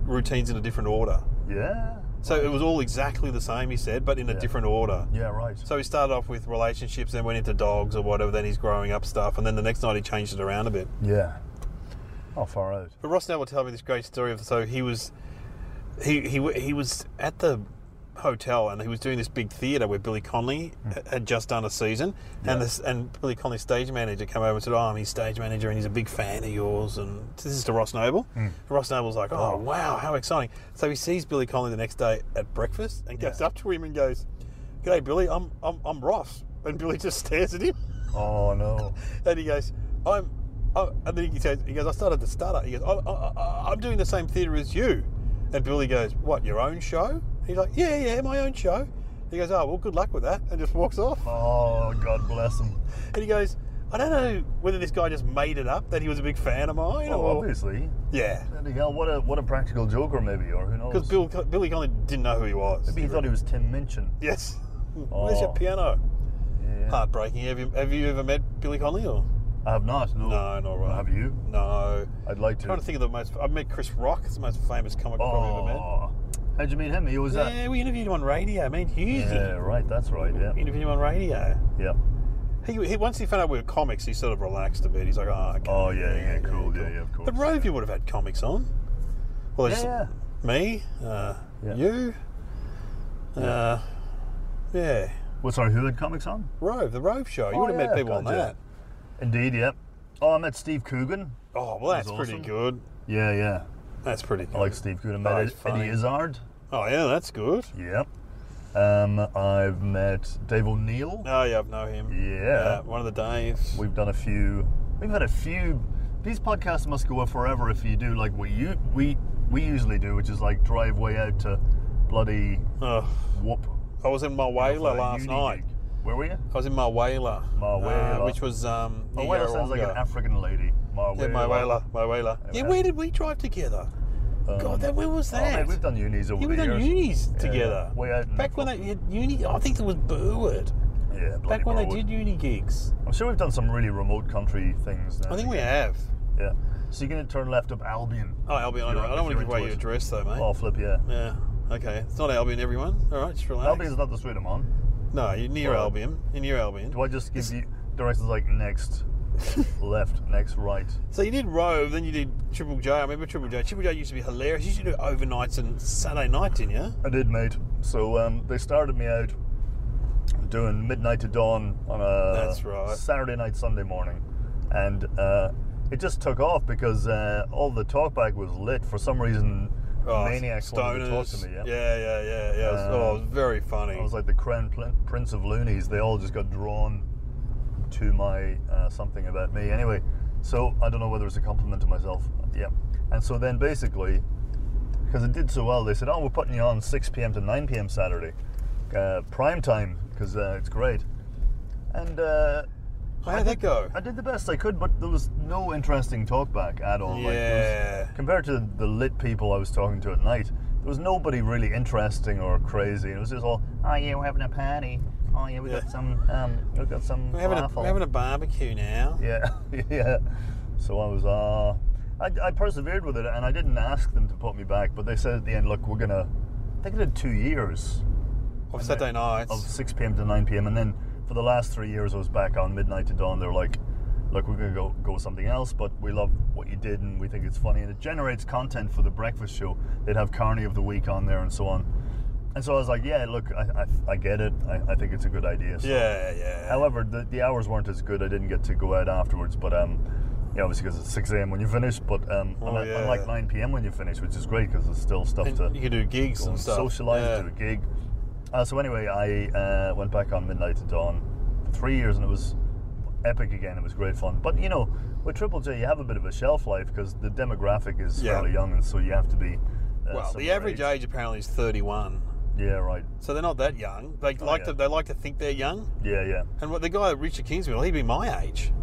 [SPEAKER 1] routines in a different order.
[SPEAKER 2] Yeah.
[SPEAKER 1] So it was all exactly the same, he said, but in a
[SPEAKER 2] Yeah.
[SPEAKER 1] different order.
[SPEAKER 2] Yeah, right.
[SPEAKER 1] So he started off with relationships, then went into dogs or whatever, then he's growing up stuff, and then the next night he changed it around a bit.
[SPEAKER 2] Yeah. Oh, far out.
[SPEAKER 1] But Ross now will tell me this great story of, so he was, he, he, he was at the hotel and he was doing this big theatre where Billy Connolly mm. had just done a season,
[SPEAKER 2] Yeah.
[SPEAKER 1] and this and Billy Connolly's stage manager came over and said, oh, I'm his stage manager and he's a big fan of yours, and this is to Ross Noble. Mm. And Ross Noble's like, oh, wow, how exciting. So he sees Billy Connolly the next day at breakfast and goes
[SPEAKER 2] Yeah.
[SPEAKER 1] up to him and goes, g'day Billy, I'm, I'm, I'm Ross. And Billy just stares at him.
[SPEAKER 2] Oh, no.
[SPEAKER 1] And he goes, I'm, oh, and then he says, he goes, I started to stutter. He goes, I, I, I, I'm doing the same theatre as you. And Billy goes, what, your own show? He's like, yeah, yeah, my own show. He goes, oh, well, good luck with that, and just walks off.
[SPEAKER 2] Oh, God bless him.
[SPEAKER 1] And he goes, I don't know whether this guy just made it up that he was a big fan of mine.
[SPEAKER 2] Oh,
[SPEAKER 1] or...
[SPEAKER 2] obviously.
[SPEAKER 1] Yeah.
[SPEAKER 2] Bloody hell, what a what a practical joker, maybe, or who knows?
[SPEAKER 1] Because Bill, Billy Connolly didn't know who he was.
[SPEAKER 2] Maybe he thought he was Tim Minchin.
[SPEAKER 1] Yes.
[SPEAKER 2] Oh.
[SPEAKER 1] Where's your piano?
[SPEAKER 2] Yeah.
[SPEAKER 1] Heartbreaking. Have you have you ever met Billy Connolly? Or?
[SPEAKER 2] I have not, no.
[SPEAKER 1] No, not right.
[SPEAKER 2] Have you?
[SPEAKER 1] No.
[SPEAKER 2] I'd like
[SPEAKER 1] I'm
[SPEAKER 2] to.
[SPEAKER 1] trying to think of the most... I've met Chris Rock. It's the most famous comic I've probably ever met.
[SPEAKER 2] Oh. How'd you meet him? He was
[SPEAKER 1] Yeah, we interviewed him on radio, man. Huge.
[SPEAKER 2] Yeah, right, that's right, yeah.
[SPEAKER 1] We interviewed him on radio.
[SPEAKER 2] Yeah.
[SPEAKER 1] He, he once he found out we were comics, he sort of relaxed a bit. He's like, oh, okay.
[SPEAKER 2] Oh, yeah, yeah, cool, yeah, yeah, of course.
[SPEAKER 1] But Rove, you would have had comics on. Well,
[SPEAKER 2] Yeah,
[SPEAKER 1] there's
[SPEAKER 2] yeah.
[SPEAKER 1] me, uh,
[SPEAKER 2] Yeah.
[SPEAKER 1] you, uh, yeah,
[SPEAKER 2] Well, sorry, who had comics on?
[SPEAKER 1] Rove, the Rove show. You
[SPEAKER 2] Oh,
[SPEAKER 1] would have
[SPEAKER 2] yeah,
[SPEAKER 1] met people on
[SPEAKER 2] gotcha.
[SPEAKER 1] that.
[SPEAKER 2] Indeed, yeah. Oh, I met Steve Coogan.
[SPEAKER 1] Oh, well, that's
[SPEAKER 2] That was
[SPEAKER 1] pretty
[SPEAKER 2] awesome.
[SPEAKER 1] good.
[SPEAKER 2] Yeah, yeah.
[SPEAKER 1] That's pretty good.
[SPEAKER 2] I like Steve Coogan.
[SPEAKER 1] Oh,
[SPEAKER 2] Met
[SPEAKER 1] he's funny.
[SPEAKER 2] Eddie Izzard.
[SPEAKER 1] Oh, yeah, that's good.
[SPEAKER 2] Yep. Um, I've met Dave O'Neill.
[SPEAKER 1] Oh, yeah, I know him.
[SPEAKER 2] Yeah.
[SPEAKER 1] Uh, one of the Daves.
[SPEAKER 2] We've done a few. We've had a few. These podcasts must go on forever if you do like we you we we usually do, which is like drive way out to bloody
[SPEAKER 1] Oh,
[SPEAKER 2] whoop.
[SPEAKER 1] I was in Marwela last night.
[SPEAKER 2] Gig. Where were you?
[SPEAKER 1] I was in Marwela.
[SPEAKER 2] Marwela.
[SPEAKER 1] Uh, which was um, near
[SPEAKER 2] Marwela sounds like an
[SPEAKER 1] Yarrawonga.
[SPEAKER 2] African lady. Marwela.
[SPEAKER 1] Yeah, Marwela, Marwela. Yeah,
[SPEAKER 2] Yeah.
[SPEAKER 1] where did we drive together?
[SPEAKER 2] Um,
[SPEAKER 1] God, that, when was
[SPEAKER 2] Oh,
[SPEAKER 1] that?
[SPEAKER 2] mate, we've done unis over
[SPEAKER 1] Yeah,
[SPEAKER 2] the
[SPEAKER 1] we done
[SPEAKER 2] years.
[SPEAKER 1] unis
[SPEAKER 2] Yeah,
[SPEAKER 1] together.
[SPEAKER 2] way out in
[SPEAKER 1] Back when
[SPEAKER 2] the-
[SPEAKER 1] they had uni, I think it was Burwood.
[SPEAKER 2] Yeah, bloody
[SPEAKER 1] Back when they
[SPEAKER 2] Burwood.
[SPEAKER 1] did uni gigs.
[SPEAKER 2] I'm sure we've done some really remote country things now.
[SPEAKER 1] I think we have.
[SPEAKER 2] Yeah. So you're going to turn left up Albion.
[SPEAKER 1] Oh, Albion, I,
[SPEAKER 2] If
[SPEAKER 1] know.
[SPEAKER 2] you're-
[SPEAKER 1] I
[SPEAKER 2] if
[SPEAKER 1] don't want to
[SPEAKER 2] you're
[SPEAKER 1] give away
[SPEAKER 2] into
[SPEAKER 1] your
[SPEAKER 2] it.
[SPEAKER 1] address though, mate.
[SPEAKER 2] Oh, flip, yeah.
[SPEAKER 1] Yeah, okay. It's not Albion, everyone. All right, just relax.
[SPEAKER 2] Albion's not the street I'm on.
[SPEAKER 1] No, you're near
[SPEAKER 2] Well,
[SPEAKER 1] Albion. You're near Albion.
[SPEAKER 2] Do I just give you directions like next, left, next, right?
[SPEAKER 1] So you did Rove, then you did Triple J. I remember Triple J. Triple J used to be hilarious. You used to do overnights and Saturday night, didn't you?
[SPEAKER 2] I did, mate. So um, they started me out doing midnight to dawn on a
[SPEAKER 1] That's right.
[SPEAKER 2] Saturday night, Sunday morning, and uh, it just took off because uh, all the talkback was lit for some reason.
[SPEAKER 1] Oh,
[SPEAKER 2] Maniacs wanted to talk to me.
[SPEAKER 1] Yeah,
[SPEAKER 2] Yeah.
[SPEAKER 1] yeah, yeah, yeah. It was,
[SPEAKER 2] Um,
[SPEAKER 1] oh, it was very funny.
[SPEAKER 2] I was like the crown pl- prince of loonies. They all just got drawn to my uh, something about me. Anyway, so I don't know whether it's a compliment to myself. Yeah. And so then basically, because it did so well, they said, "Oh, we're putting you on six p.m. to nine p.m. Saturday, uh, prime time, because uh, it's great." And uh,
[SPEAKER 1] How did that go?
[SPEAKER 2] I did the best I could, but there was no interesting talkback at all. Like, there
[SPEAKER 1] Yeah.
[SPEAKER 2] was, compared to the lit people I was talking to at night, there was nobody really interesting or crazy. It was just all, "Oh yeah, we're having a party. Oh yeah, we
[SPEAKER 1] Yeah.
[SPEAKER 2] got some, um, we got some
[SPEAKER 1] We're having, a,
[SPEAKER 2] waffle."
[SPEAKER 1] we're having a barbecue now.
[SPEAKER 2] Yeah, yeah. So I was, uh, I, I persevered with it, and I didn't ask them to put me back, but they said at the end, "Look, we're gonna." I think I did two years
[SPEAKER 1] Of
[SPEAKER 2] And
[SPEAKER 1] Saturday
[SPEAKER 2] then-
[SPEAKER 1] nights.
[SPEAKER 2] of six p.m. to nine p.m. and then for the last three years I was back on midnight to dawn. They're like, "Look, we're gonna go go with something else, but we love what you did and we think it's funny, and it generates content for the breakfast show." They'd have Carney of the Week on there and so on. And so I was like, "Yeah, look, I, I, I get it. I, I think it's a good idea." So,
[SPEAKER 1] Yeah, yeah.
[SPEAKER 2] However, the, the hours weren't as good. I didn't get to go out afterwards, but um, yeah, obviously because it's six a.m. when you finish, but um,
[SPEAKER 1] Oh,
[SPEAKER 2] unlike,
[SPEAKER 1] yeah.
[SPEAKER 2] unlike nine p.m. when you finish, which is great because there's still stuff
[SPEAKER 1] And
[SPEAKER 2] to
[SPEAKER 1] you could do gigs
[SPEAKER 2] go
[SPEAKER 1] and
[SPEAKER 2] and
[SPEAKER 1] stuff.
[SPEAKER 2] socialise,
[SPEAKER 1] yeah.
[SPEAKER 2] do a gig. Uh, so anyway, I uh, went back on midnight to dawn for three years, and it was epic again. It was great fun. But you know, with Triple J, you have a bit of a shelf life because the demographic is
[SPEAKER 1] Yeah.
[SPEAKER 2] fairly young, and so you have to be. Uh,
[SPEAKER 1] Well, the
[SPEAKER 2] similar
[SPEAKER 1] average age apparently is thirty-one.
[SPEAKER 2] Yeah, right.
[SPEAKER 1] So they're not that young. They
[SPEAKER 2] Oh,
[SPEAKER 1] like
[SPEAKER 2] yeah.
[SPEAKER 1] to they like to think they're young.
[SPEAKER 2] Yeah, yeah.
[SPEAKER 1] And what the guy Richard Kingsmill, he'd be my age.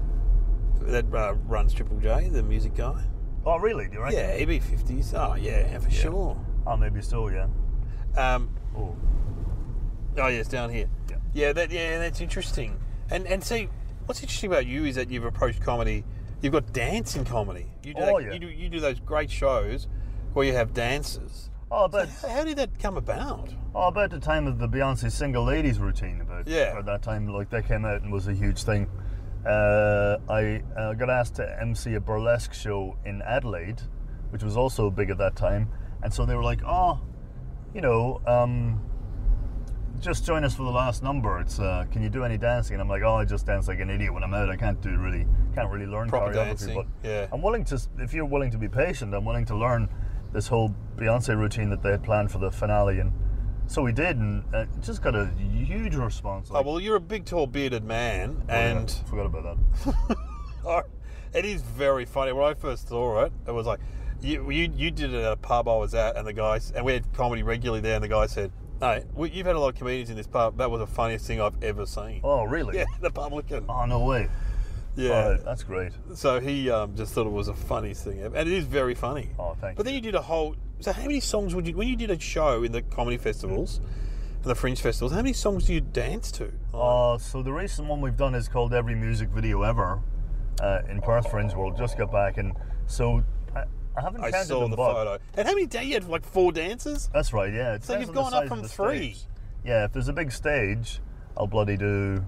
[SPEAKER 1] That uh, runs Triple J, the music guy.
[SPEAKER 2] Oh, really? Do you reckon?
[SPEAKER 1] Yeah, he'd be fifties. Oh yeah, for sure.
[SPEAKER 2] Oh, maybe so. Yeah.
[SPEAKER 1] Um,
[SPEAKER 2] Oh.
[SPEAKER 1] oh yeah, it's down here.
[SPEAKER 2] Yeah.
[SPEAKER 1] Yeah, that yeah, that's interesting. And and see, what's interesting about you is that you've approached comedy. You've got dance in comedy. You do
[SPEAKER 2] Oh,
[SPEAKER 1] that,
[SPEAKER 2] yeah.
[SPEAKER 1] you do you do those great shows where you have dances.
[SPEAKER 2] Oh, about
[SPEAKER 1] How did that come about?
[SPEAKER 2] oh, about the time of the Beyonce Single Ladies routine. About
[SPEAKER 1] Yeah.
[SPEAKER 2] at that time, like they came out and was a huge thing. Uh, I uh, got asked to M C a burlesque show in Adelaide, which was also big at that time, and so they were like, "Oh, you know, um, just join us for the last number. It's uh, can you do any dancing?" And I'm like, "Oh, I just dance like an idiot when I'm out. I can't do really, can't really learn
[SPEAKER 1] Proper
[SPEAKER 2] choreography."
[SPEAKER 1] dancing,
[SPEAKER 2] But
[SPEAKER 1] yeah.
[SPEAKER 2] I'm willing to, if you're willing to be patient, I'm willing to learn this whole Beyonce routine that they had planned for the finale, and so we did, and uh, it just got a huge response.
[SPEAKER 1] Oh,
[SPEAKER 2] Like,
[SPEAKER 1] well, you're a big, tall, bearded man,
[SPEAKER 2] oh, yeah,
[SPEAKER 1] and
[SPEAKER 2] forgot about that.
[SPEAKER 1] oh, it is very funny. When I first saw it, it was like, you, you you did it at a pub I was at, and the guys, and we had comedy regularly there, and the guy said, "No, we, you've had a lot of comedians in this pub. That was the funniest thing I've ever seen."
[SPEAKER 2] Oh, really?
[SPEAKER 1] Yeah, the publican.
[SPEAKER 2] Oh, no way.
[SPEAKER 1] Yeah.
[SPEAKER 2] Oh, that's great.
[SPEAKER 1] So he um, just thought it was the funniest thing ever. And it is very funny.
[SPEAKER 2] Oh, thank
[SPEAKER 1] But then you did a whole... So how many songs would you... When you did a show in the comedy festivals and the fringe festivals, how many songs do you dance to?
[SPEAKER 2] Uh, so the recent one we've done is called Every Music Video Ever uh, in Perth Fringe World. Just got back, and so I, I haven't
[SPEAKER 1] I
[SPEAKER 2] counted
[SPEAKER 1] saw
[SPEAKER 2] them,
[SPEAKER 1] the
[SPEAKER 2] but
[SPEAKER 1] photo. And how many days? You had like four dances?
[SPEAKER 2] that's right. Yeah. It
[SPEAKER 1] So
[SPEAKER 2] depends
[SPEAKER 1] you've
[SPEAKER 2] on the
[SPEAKER 1] gone up
[SPEAKER 2] size
[SPEAKER 1] from
[SPEAKER 2] of the
[SPEAKER 1] three.
[SPEAKER 2] stage. Yeah. If there's a big stage, I'll bloody do.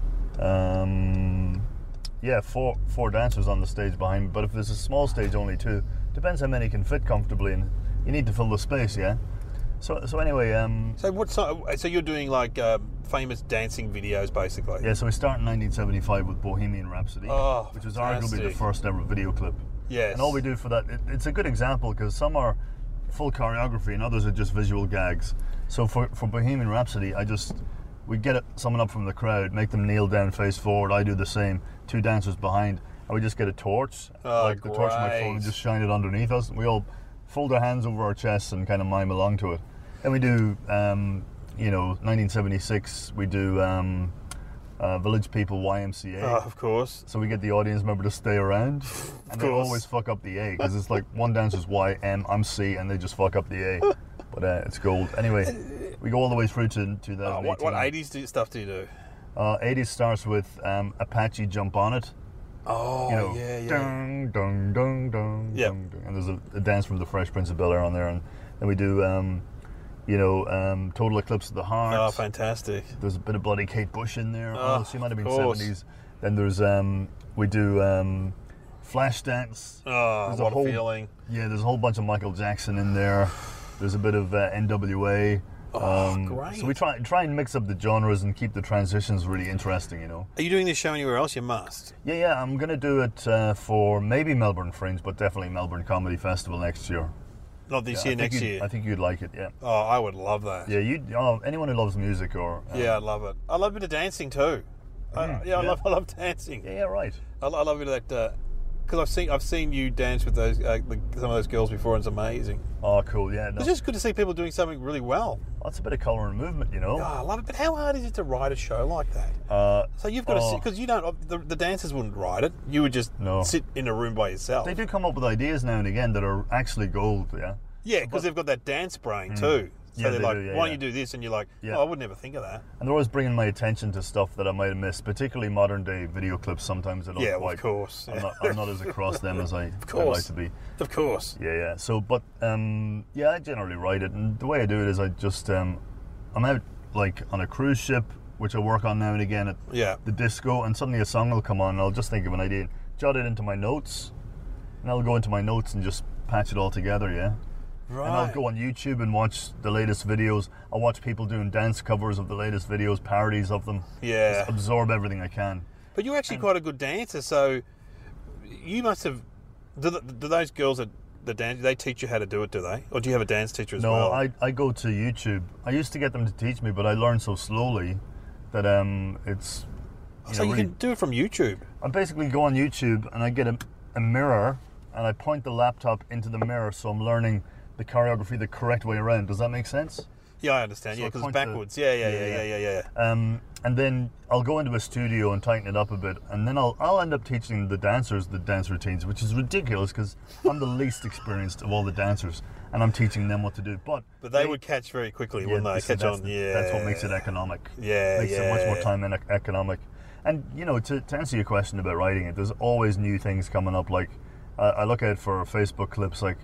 [SPEAKER 2] Um, yeah, four four dancers on the stage behind me. But if there's a small stage, only two. Depends how many can fit comfortably, and you need to fill the space. Yeah. So so anyway, um,
[SPEAKER 1] So what? So, so you're doing like um, famous dancing videos, basically.
[SPEAKER 2] yeah. So we start in nineteen seventy-five with Bohemian Rhapsody,
[SPEAKER 1] Oh,
[SPEAKER 2] which was arguably the
[SPEAKER 1] fantastic.
[SPEAKER 2] first ever video clip.
[SPEAKER 1] Yes.
[SPEAKER 2] And all we do for that, it, it's a good example because some are full choreography and others are just visual gags. So for, for Bohemian Rhapsody, I just, we get it, someone up from the crowd, make them kneel down face forward. I do the same, two dancers behind, and we just get a torch,
[SPEAKER 1] Oh,
[SPEAKER 2] like the torch on my phone, and
[SPEAKER 1] great.
[SPEAKER 2] just shine it underneath us. We all fold our hands over our chests and kind of mime along to it. Then we do, um, you know, nineteen seventy-six, we do um, uh, Village People Y M C A.
[SPEAKER 1] Oh, of course.
[SPEAKER 2] So we get the audience member to stay around, and they
[SPEAKER 1] course.
[SPEAKER 2] always fuck up the A because it's like one dancer's Y, M, I'm C, and they just fuck up the A. But uh, it's gold. Anyway, we go all the way through to two thousand eighteen.
[SPEAKER 1] Oh, what, what eighties do, stuff do you do?
[SPEAKER 2] Uh, eighties starts with um, Apache Jump On It.
[SPEAKER 1] Oh,
[SPEAKER 2] You know,
[SPEAKER 1] yeah, yeah.
[SPEAKER 2] dung, dung, dung, dung,
[SPEAKER 1] Yep.
[SPEAKER 2] dung, dung. And there's a, a dance from the Fresh Prince of Bel-Air on there, and then we do, um, you know, um, Total Eclipse of the Heart.
[SPEAKER 1] Oh, fantastic.
[SPEAKER 2] There's a bit of bloody Kate Bush in there.
[SPEAKER 1] Oh,
[SPEAKER 2] Oh, she might have been
[SPEAKER 1] of course.
[SPEAKER 2] seventies. Then there's um, we do um, Flashdance.
[SPEAKER 1] Oh,
[SPEAKER 2] There's
[SPEAKER 1] what
[SPEAKER 2] a whole-
[SPEAKER 1] a feeling.
[SPEAKER 2] Yeah, there's a whole bunch of Michael Jackson in there. There's a bit of uh, N W A.
[SPEAKER 1] Oh, great.
[SPEAKER 2] So we try try and mix up the genres and keep the transitions really interesting, you know.
[SPEAKER 1] Are you doing this show anywhere else? You must.
[SPEAKER 2] Yeah, yeah, I'm gonna do it uh, for maybe Melbourne Fringe, but definitely Melbourne Comedy Festival next year.
[SPEAKER 1] Not this
[SPEAKER 2] Yeah,
[SPEAKER 1] year,
[SPEAKER 2] I think
[SPEAKER 1] next
[SPEAKER 2] you'd-
[SPEAKER 1] year.
[SPEAKER 2] I think you'd like it. Yeah.
[SPEAKER 1] Oh, I would love that.
[SPEAKER 2] Yeah, you. Oh, anyone who loves music or. uh,
[SPEAKER 1] Yeah, I love it. I love a bit of dancing too. I,
[SPEAKER 2] Mm,
[SPEAKER 1] yeah, I
[SPEAKER 2] yeah.
[SPEAKER 1] love I love dancing.
[SPEAKER 2] Yeah, yeah, right.
[SPEAKER 1] I, lo- I love a bit of that because I've seen I've seen you dance with those uh, the, some of those girls before, and it's amazing.
[SPEAKER 2] Oh, cool. Yeah, no.
[SPEAKER 1] It's just good to see people doing something really well.
[SPEAKER 2] That's a bit of colour and movement, you know.
[SPEAKER 1] Oh, I love it. But how hard is it to write a show like that?
[SPEAKER 2] Uh,
[SPEAKER 1] So you've got to
[SPEAKER 2] oh.
[SPEAKER 1] sit because you don't. The, the dancers wouldn't write it. You would just
[SPEAKER 2] No.
[SPEAKER 1] sit in a room by yourself.
[SPEAKER 2] They do come up with ideas now and again that are actually gold, yeah.
[SPEAKER 1] Yeah, because they've got that dance brain too. So
[SPEAKER 2] Yeah,
[SPEAKER 1] they're
[SPEAKER 2] they
[SPEAKER 1] like,
[SPEAKER 2] do, yeah,
[SPEAKER 1] why don't
[SPEAKER 2] yeah.
[SPEAKER 1] you do this? And you're like,
[SPEAKER 2] Yeah.
[SPEAKER 1] oh, I would never think of that.
[SPEAKER 2] And they're always bringing my attention to stuff that I might have missed, particularly modern day video clips. Sometimes I don't
[SPEAKER 1] Yeah, well,
[SPEAKER 2] quite.
[SPEAKER 1] of course.
[SPEAKER 2] I'm
[SPEAKER 1] yeah.
[SPEAKER 2] not, I'm not as across them as I, I'd like
[SPEAKER 1] course.
[SPEAKER 2] to be.
[SPEAKER 1] Of course.
[SPEAKER 2] Yeah, yeah. So, but um, yeah, I generally write it, and the way I do it is I just um, I'm out like on a cruise ship, which I work on now and again at
[SPEAKER 1] Yeah.
[SPEAKER 2] the disco, and suddenly a song will come on, and I'll just think of an idea, jot it into my notes, and I'll go into my notes and just patch it all together. Yeah.
[SPEAKER 1] Right.
[SPEAKER 2] And I'll go on YouTube and watch the latest videos. I'll watch people doing dance covers of the latest videos, parodies of them.
[SPEAKER 1] Yeah.
[SPEAKER 2] Just absorb everything I can.
[SPEAKER 1] But you're actually quite a good dancer, so you must have. Do, the, do those girls that the dance? They teach you how to do it, do they? Or do you have a dance teacher as
[SPEAKER 2] No,
[SPEAKER 1] well?
[SPEAKER 2] I, I go to YouTube. I used to get them to teach me, but I learned so slowly that um, it's. You
[SPEAKER 1] so
[SPEAKER 2] know,
[SPEAKER 1] you
[SPEAKER 2] really,
[SPEAKER 1] can do it from YouTube.
[SPEAKER 2] I basically go on YouTube and I get a, a mirror and I point the laptop into the mirror, so I'm learning the choreography the correct way around. Does that make sense?
[SPEAKER 1] Yeah, I understand.
[SPEAKER 2] So
[SPEAKER 1] yeah,
[SPEAKER 2] I
[SPEAKER 1] because it's
[SPEAKER 2] point to-
[SPEAKER 1] backwards. Yeah, yeah, yeah,
[SPEAKER 2] Yeah,
[SPEAKER 1] yeah, yeah, yeah.
[SPEAKER 2] Um, and then I'll go into a studio and tighten it up a bit, and then I'll I'll end up teaching the dancers the dance routines, which is ridiculous because I'm the least experienced of all the dancers, and I'm teaching them what to do. But
[SPEAKER 1] But they would catch very quickly,
[SPEAKER 2] yeah,
[SPEAKER 1] wouldn't they?
[SPEAKER 2] so
[SPEAKER 1] Catch
[SPEAKER 2] that's
[SPEAKER 1] on.
[SPEAKER 2] the-
[SPEAKER 1] Yeah.
[SPEAKER 2] that's what makes it economic.
[SPEAKER 1] Yeah,
[SPEAKER 2] makes
[SPEAKER 1] yeah.
[SPEAKER 2] it much more time and ec- economic. And you know, to, to answer your question about writing it, there's always new things coming up. Like uh, I look out for Facebook clips like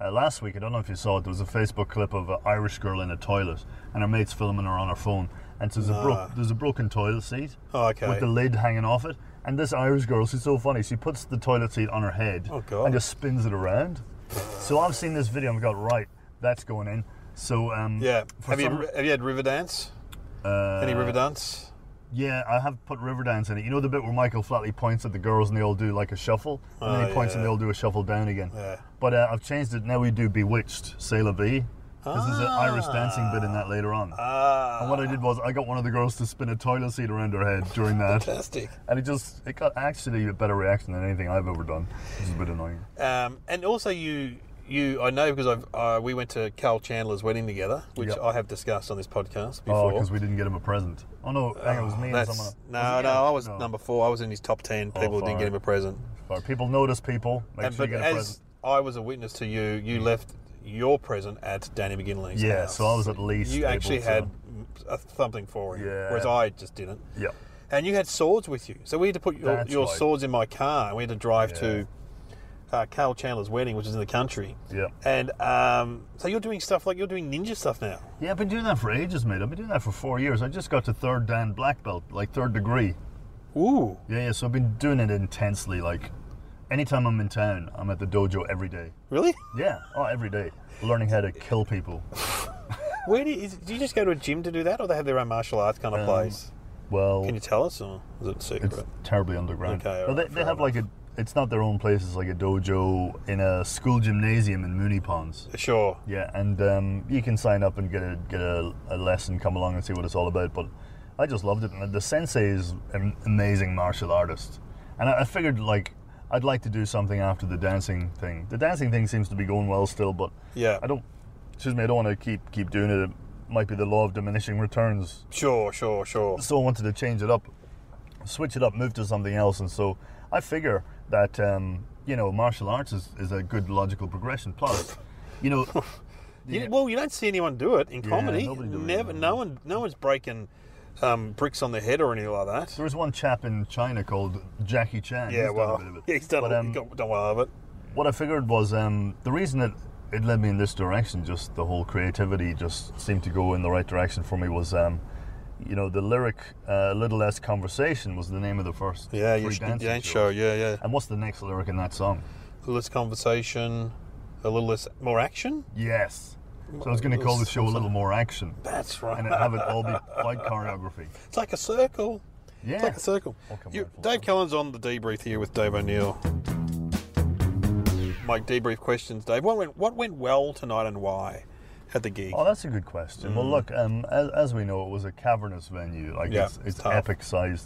[SPEAKER 2] Uh, last week, I don't know if you saw it, there was a Facebook clip of an Irish girl in a toilet, and her mate's filming her on her phone. And so there's,
[SPEAKER 1] Nah.
[SPEAKER 2] a, bro- there's a broken toilet seat
[SPEAKER 1] Oh, okay.
[SPEAKER 2] with the lid hanging off it. And this Irish girl, she's so funny, she puts the toilet seat on her head
[SPEAKER 1] Oh, God.
[SPEAKER 2] and just spins it around. So I've seen this video and got, right, that's going in. So um,
[SPEAKER 1] Yeah.
[SPEAKER 2] for
[SPEAKER 1] Have you
[SPEAKER 2] some-
[SPEAKER 1] have you had Riverdance?
[SPEAKER 2] uh,
[SPEAKER 1] Any Riverdance?
[SPEAKER 2] Yeah, I have put Riverdance in it. You know the bit where Michael Flatley points at the girls and they all do like a shuffle? And then
[SPEAKER 1] Oh,
[SPEAKER 2] he points
[SPEAKER 1] yeah.
[SPEAKER 2] and they all do a shuffle down again.
[SPEAKER 1] Yeah.
[SPEAKER 2] But uh, I've changed it. Now we do Bewitched, C'est la Vie. Because there's an Irish dancing bit in that later on.
[SPEAKER 1] Ah.
[SPEAKER 2] And what I did was I got one of the girls to spin a toilet seat around her head during that.
[SPEAKER 1] Fantastic.
[SPEAKER 2] And it just, it got actually a better reaction than anything I've ever done. Which is a bit annoying.
[SPEAKER 1] Um, and also, you, you, I know because I've, uh, we went to Carl Chandler's wedding together, which
[SPEAKER 2] Yep.
[SPEAKER 1] I have discussed on this podcast
[SPEAKER 2] Oh,
[SPEAKER 1] before.
[SPEAKER 2] because we didn't get him a present. Oh no, hang on, it was me and
[SPEAKER 1] That's,
[SPEAKER 2] someone else.
[SPEAKER 1] no,
[SPEAKER 2] Was it?
[SPEAKER 1] no,
[SPEAKER 2] Yeah.
[SPEAKER 1] I was
[SPEAKER 2] No.
[SPEAKER 1] number four. I was in his top ten.
[SPEAKER 2] Oh,
[SPEAKER 1] People who didn't
[SPEAKER 2] fine.
[SPEAKER 1] get him a present.
[SPEAKER 2] Fine. People notice people. Make
[SPEAKER 1] And,
[SPEAKER 2] sure
[SPEAKER 1] but
[SPEAKER 2] you get a
[SPEAKER 1] as
[SPEAKER 2] present.
[SPEAKER 1] I was a witness to you, you left your present at Danny McGinley's
[SPEAKER 2] Yeah,
[SPEAKER 1] house.
[SPEAKER 2] so I was at least
[SPEAKER 1] You
[SPEAKER 2] able
[SPEAKER 1] actually
[SPEAKER 2] to-
[SPEAKER 1] had a, something for him,
[SPEAKER 2] Yeah.
[SPEAKER 1] whereas I just didn't.
[SPEAKER 2] Yeah.
[SPEAKER 1] And you had swords with you, so we had to put your,
[SPEAKER 2] That's
[SPEAKER 1] your
[SPEAKER 2] right.
[SPEAKER 1] swords in my car, and we had to drive
[SPEAKER 2] Yeah.
[SPEAKER 1] to uh, Carl Chandler's wedding, which is in the country.
[SPEAKER 2] Yeah.
[SPEAKER 1] And um, so you're doing stuff like you're doing ninja stuff now.
[SPEAKER 2] Yeah, I've been doing that for ages, mate. I've been doing that for four years. I just got to third Dan black belt, like third degree.
[SPEAKER 1] Ooh.
[SPEAKER 2] Yeah, yeah, so I've been doing it intensely. Like, anytime I'm in town, I'm at the dojo every day.
[SPEAKER 1] Really?
[SPEAKER 2] Yeah, oh, every day. Learning how to kill people.
[SPEAKER 1] Where do you, is, do you just go to a gym to do that, or they have their own martial arts kind of
[SPEAKER 2] Um,
[SPEAKER 1] place?
[SPEAKER 2] Well,
[SPEAKER 1] Can you tell us, or is it secret?
[SPEAKER 2] it's terribly underground.
[SPEAKER 1] Okay,
[SPEAKER 2] Well,
[SPEAKER 1] alright,
[SPEAKER 2] they,
[SPEAKER 1] fair
[SPEAKER 2] they have like a, it's not their own place, it's like a dojo in a school gymnasium in Mooney Ponds.
[SPEAKER 1] Sure.
[SPEAKER 2] Yeah, and um, you can sign up and get a get a, a lesson, come along and see what it's all about. But I just loved it, and the sensei is an amazing martial artist. And I, I figured like I'd like to do something after the dancing thing. The dancing thing seems to be going well still, but
[SPEAKER 1] Yeah.
[SPEAKER 2] I don't. Excuse me, I don't want to keep keep doing it. It might be the law of diminishing returns.
[SPEAKER 1] Sure, sure, sure.
[SPEAKER 2] So I wanted to change it up, switch it up, move to something else, and so I figure that um, you know martial arts is, is a good logical progression. Plus, you know.
[SPEAKER 1] You, well, you don't see anyone do it in
[SPEAKER 2] Yeah,
[SPEAKER 1] comedy.
[SPEAKER 2] nobody does it,
[SPEAKER 1] Never.
[SPEAKER 2] no.
[SPEAKER 1] No one. No one's breaking um, bricks on their head or anything like that.
[SPEAKER 2] There was one chap in China called Jackie Chan.
[SPEAKER 1] Yeah,
[SPEAKER 2] He's done
[SPEAKER 1] well,
[SPEAKER 2] a bit of it.
[SPEAKER 1] yeah, he's done,
[SPEAKER 2] But,
[SPEAKER 1] a-
[SPEAKER 2] um,
[SPEAKER 1] got done well of it.
[SPEAKER 2] what I figured was um, the reason that it led me in this direction, just the whole creativity just seemed to go in the right direction for me, was um, you know, the lyric uh, "A Little Less Conversation" was the name of the first
[SPEAKER 1] Yeah,
[SPEAKER 2] free
[SPEAKER 1] you should
[SPEAKER 2] dancing
[SPEAKER 1] dance
[SPEAKER 2] show.
[SPEAKER 1] show. Yeah, yeah.
[SPEAKER 2] And what's the next lyric in that song?
[SPEAKER 1] A little less conversation, a little less more action.
[SPEAKER 2] Yes. So I was going to call the show "A Little More Action"
[SPEAKER 1] That's right.
[SPEAKER 2] and have it all be fight choreography.
[SPEAKER 1] It's like a circle.
[SPEAKER 2] Yeah.
[SPEAKER 1] It's like a circle.
[SPEAKER 2] All come
[SPEAKER 1] You,
[SPEAKER 2] round full
[SPEAKER 1] Dave
[SPEAKER 2] circle.
[SPEAKER 1] Kellen's on the debrief here with Dave O'Neill. My debrief questions, Dave. What went What went well tonight and why at the gig?
[SPEAKER 2] Oh, that's a good question. Well, look, um, as, as we know, it was a cavernous venue. Like
[SPEAKER 1] Yeah,
[SPEAKER 2] it's,
[SPEAKER 1] it's
[SPEAKER 2] it's
[SPEAKER 1] tough.
[SPEAKER 2] epic sized,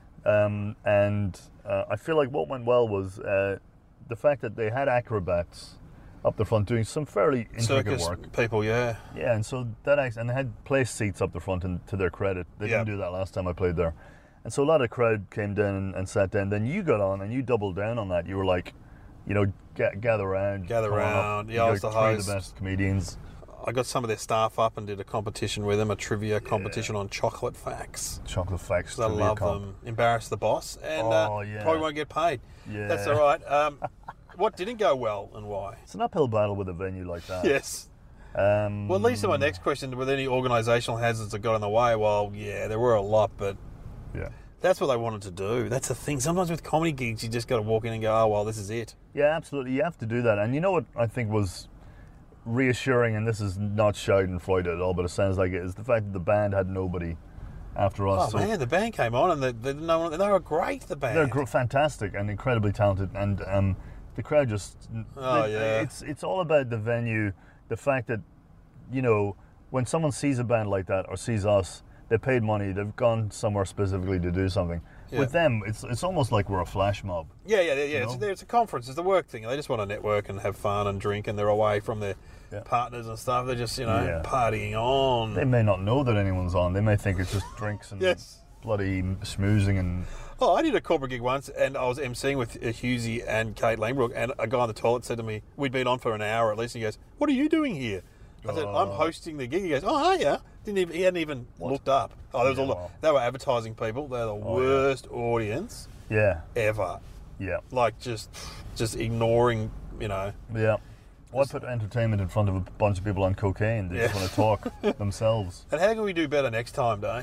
[SPEAKER 2] um, and uh, I feel like what went well was uh, the fact that they had acrobats up the front doing some fairly intricate
[SPEAKER 1] Circus
[SPEAKER 2] work.
[SPEAKER 1] people, yeah.
[SPEAKER 2] Yeah, and so that act- and they had place seats up the front. And to their credit, they
[SPEAKER 1] Yeah.
[SPEAKER 2] didn't do that last time I played there. And so a lot of crowd came down and, and sat down. Then you got on and you doubled down on that. You were like, you know, ga- gather around,
[SPEAKER 1] Gather
[SPEAKER 2] come on up.
[SPEAKER 1] round.
[SPEAKER 2] You
[SPEAKER 1] Yeah, I
[SPEAKER 2] got
[SPEAKER 1] was the
[SPEAKER 2] three of
[SPEAKER 1] host.
[SPEAKER 2] the best comedians.
[SPEAKER 1] I got some of their staff up and did a competition with them, a trivia competition on chocolate facts.
[SPEAKER 2] Chocolate facts.
[SPEAKER 1] 'Cause I
[SPEAKER 2] trivia
[SPEAKER 1] love
[SPEAKER 2] comp.
[SPEAKER 1] them. Embarrass the boss, and
[SPEAKER 2] Oh,
[SPEAKER 1] uh,
[SPEAKER 2] yeah.
[SPEAKER 1] probably won't get paid.
[SPEAKER 2] Yeah.
[SPEAKER 1] That's all right. Um, what didn't go well and why?
[SPEAKER 2] It's an uphill battle with a venue like that.
[SPEAKER 1] Yes.
[SPEAKER 2] Um,
[SPEAKER 1] Well, at least in my next question, were there any organisational hazards that got in the way? Well, yeah, there were a lot, but
[SPEAKER 2] Yeah.
[SPEAKER 1] that's what they wanted to do. That's the thing. Sometimes with comedy gigs, you just got to walk in and go, oh, well, this is it.
[SPEAKER 2] Yeah, absolutely. You have to do that. And you know what I think was reassuring, and this is not Schadenfreude at all, but it sounds like it, is the fact that the band had nobody after us.
[SPEAKER 1] Oh,
[SPEAKER 2] So
[SPEAKER 1] man, the band came on and they, they, no one, they were great, the band.
[SPEAKER 2] they're gr- fantastic and incredibly talented, and um, the crowd just.
[SPEAKER 1] Oh,
[SPEAKER 2] they-
[SPEAKER 1] yeah.
[SPEAKER 2] It's it's all about the venue, the fact that, you know, when someone sees a band like that or sees us, they paid money, they've gone somewhere specifically to do something.
[SPEAKER 1] Yeah.
[SPEAKER 2] With them, it's it's almost like we're a flash mob.
[SPEAKER 1] Yeah, yeah, yeah. yeah. It's,
[SPEAKER 2] know?
[SPEAKER 1] it's a conference. It's a work thing. They just want to network and have fun and drink, and they're away from their
[SPEAKER 2] Yeah.
[SPEAKER 1] partners and stuff. They're just, you know,
[SPEAKER 2] Yeah.
[SPEAKER 1] partying on.
[SPEAKER 2] They may not know that anyone's on. They may think it's just drinks and
[SPEAKER 1] Yes.
[SPEAKER 2] bloody schmoozing and
[SPEAKER 1] Oh, I did a corporate gig once, and I was emceeing with uh, Husey and Kate Langbrook, and a guy on the toilet said to me, we'd been on for an hour at least, and he goes, what are you doing here? I said, I'm
[SPEAKER 2] Oh.
[SPEAKER 1] hosting the gig. He goes, oh, are you? Didn't even, he hadn't even looked up. Oh, there was
[SPEAKER 2] Yeah,
[SPEAKER 1] all the,
[SPEAKER 2] well.
[SPEAKER 1] they were advertising people. They're the
[SPEAKER 2] yeah.
[SPEAKER 1] worst audience
[SPEAKER 2] yeah,
[SPEAKER 1] ever.
[SPEAKER 2] yeah,
[SPEAKER 1] Like, just just ignoring, you know.
[SPEAKER 2] yeah. Why put entertainment in front of a bunch of people on cocaine? They
[SPEAKER 1] Yeah.
[SPEAKER 2] just want to talk themselves.
[SPEAKER 1] And how can we do better next time, Dave?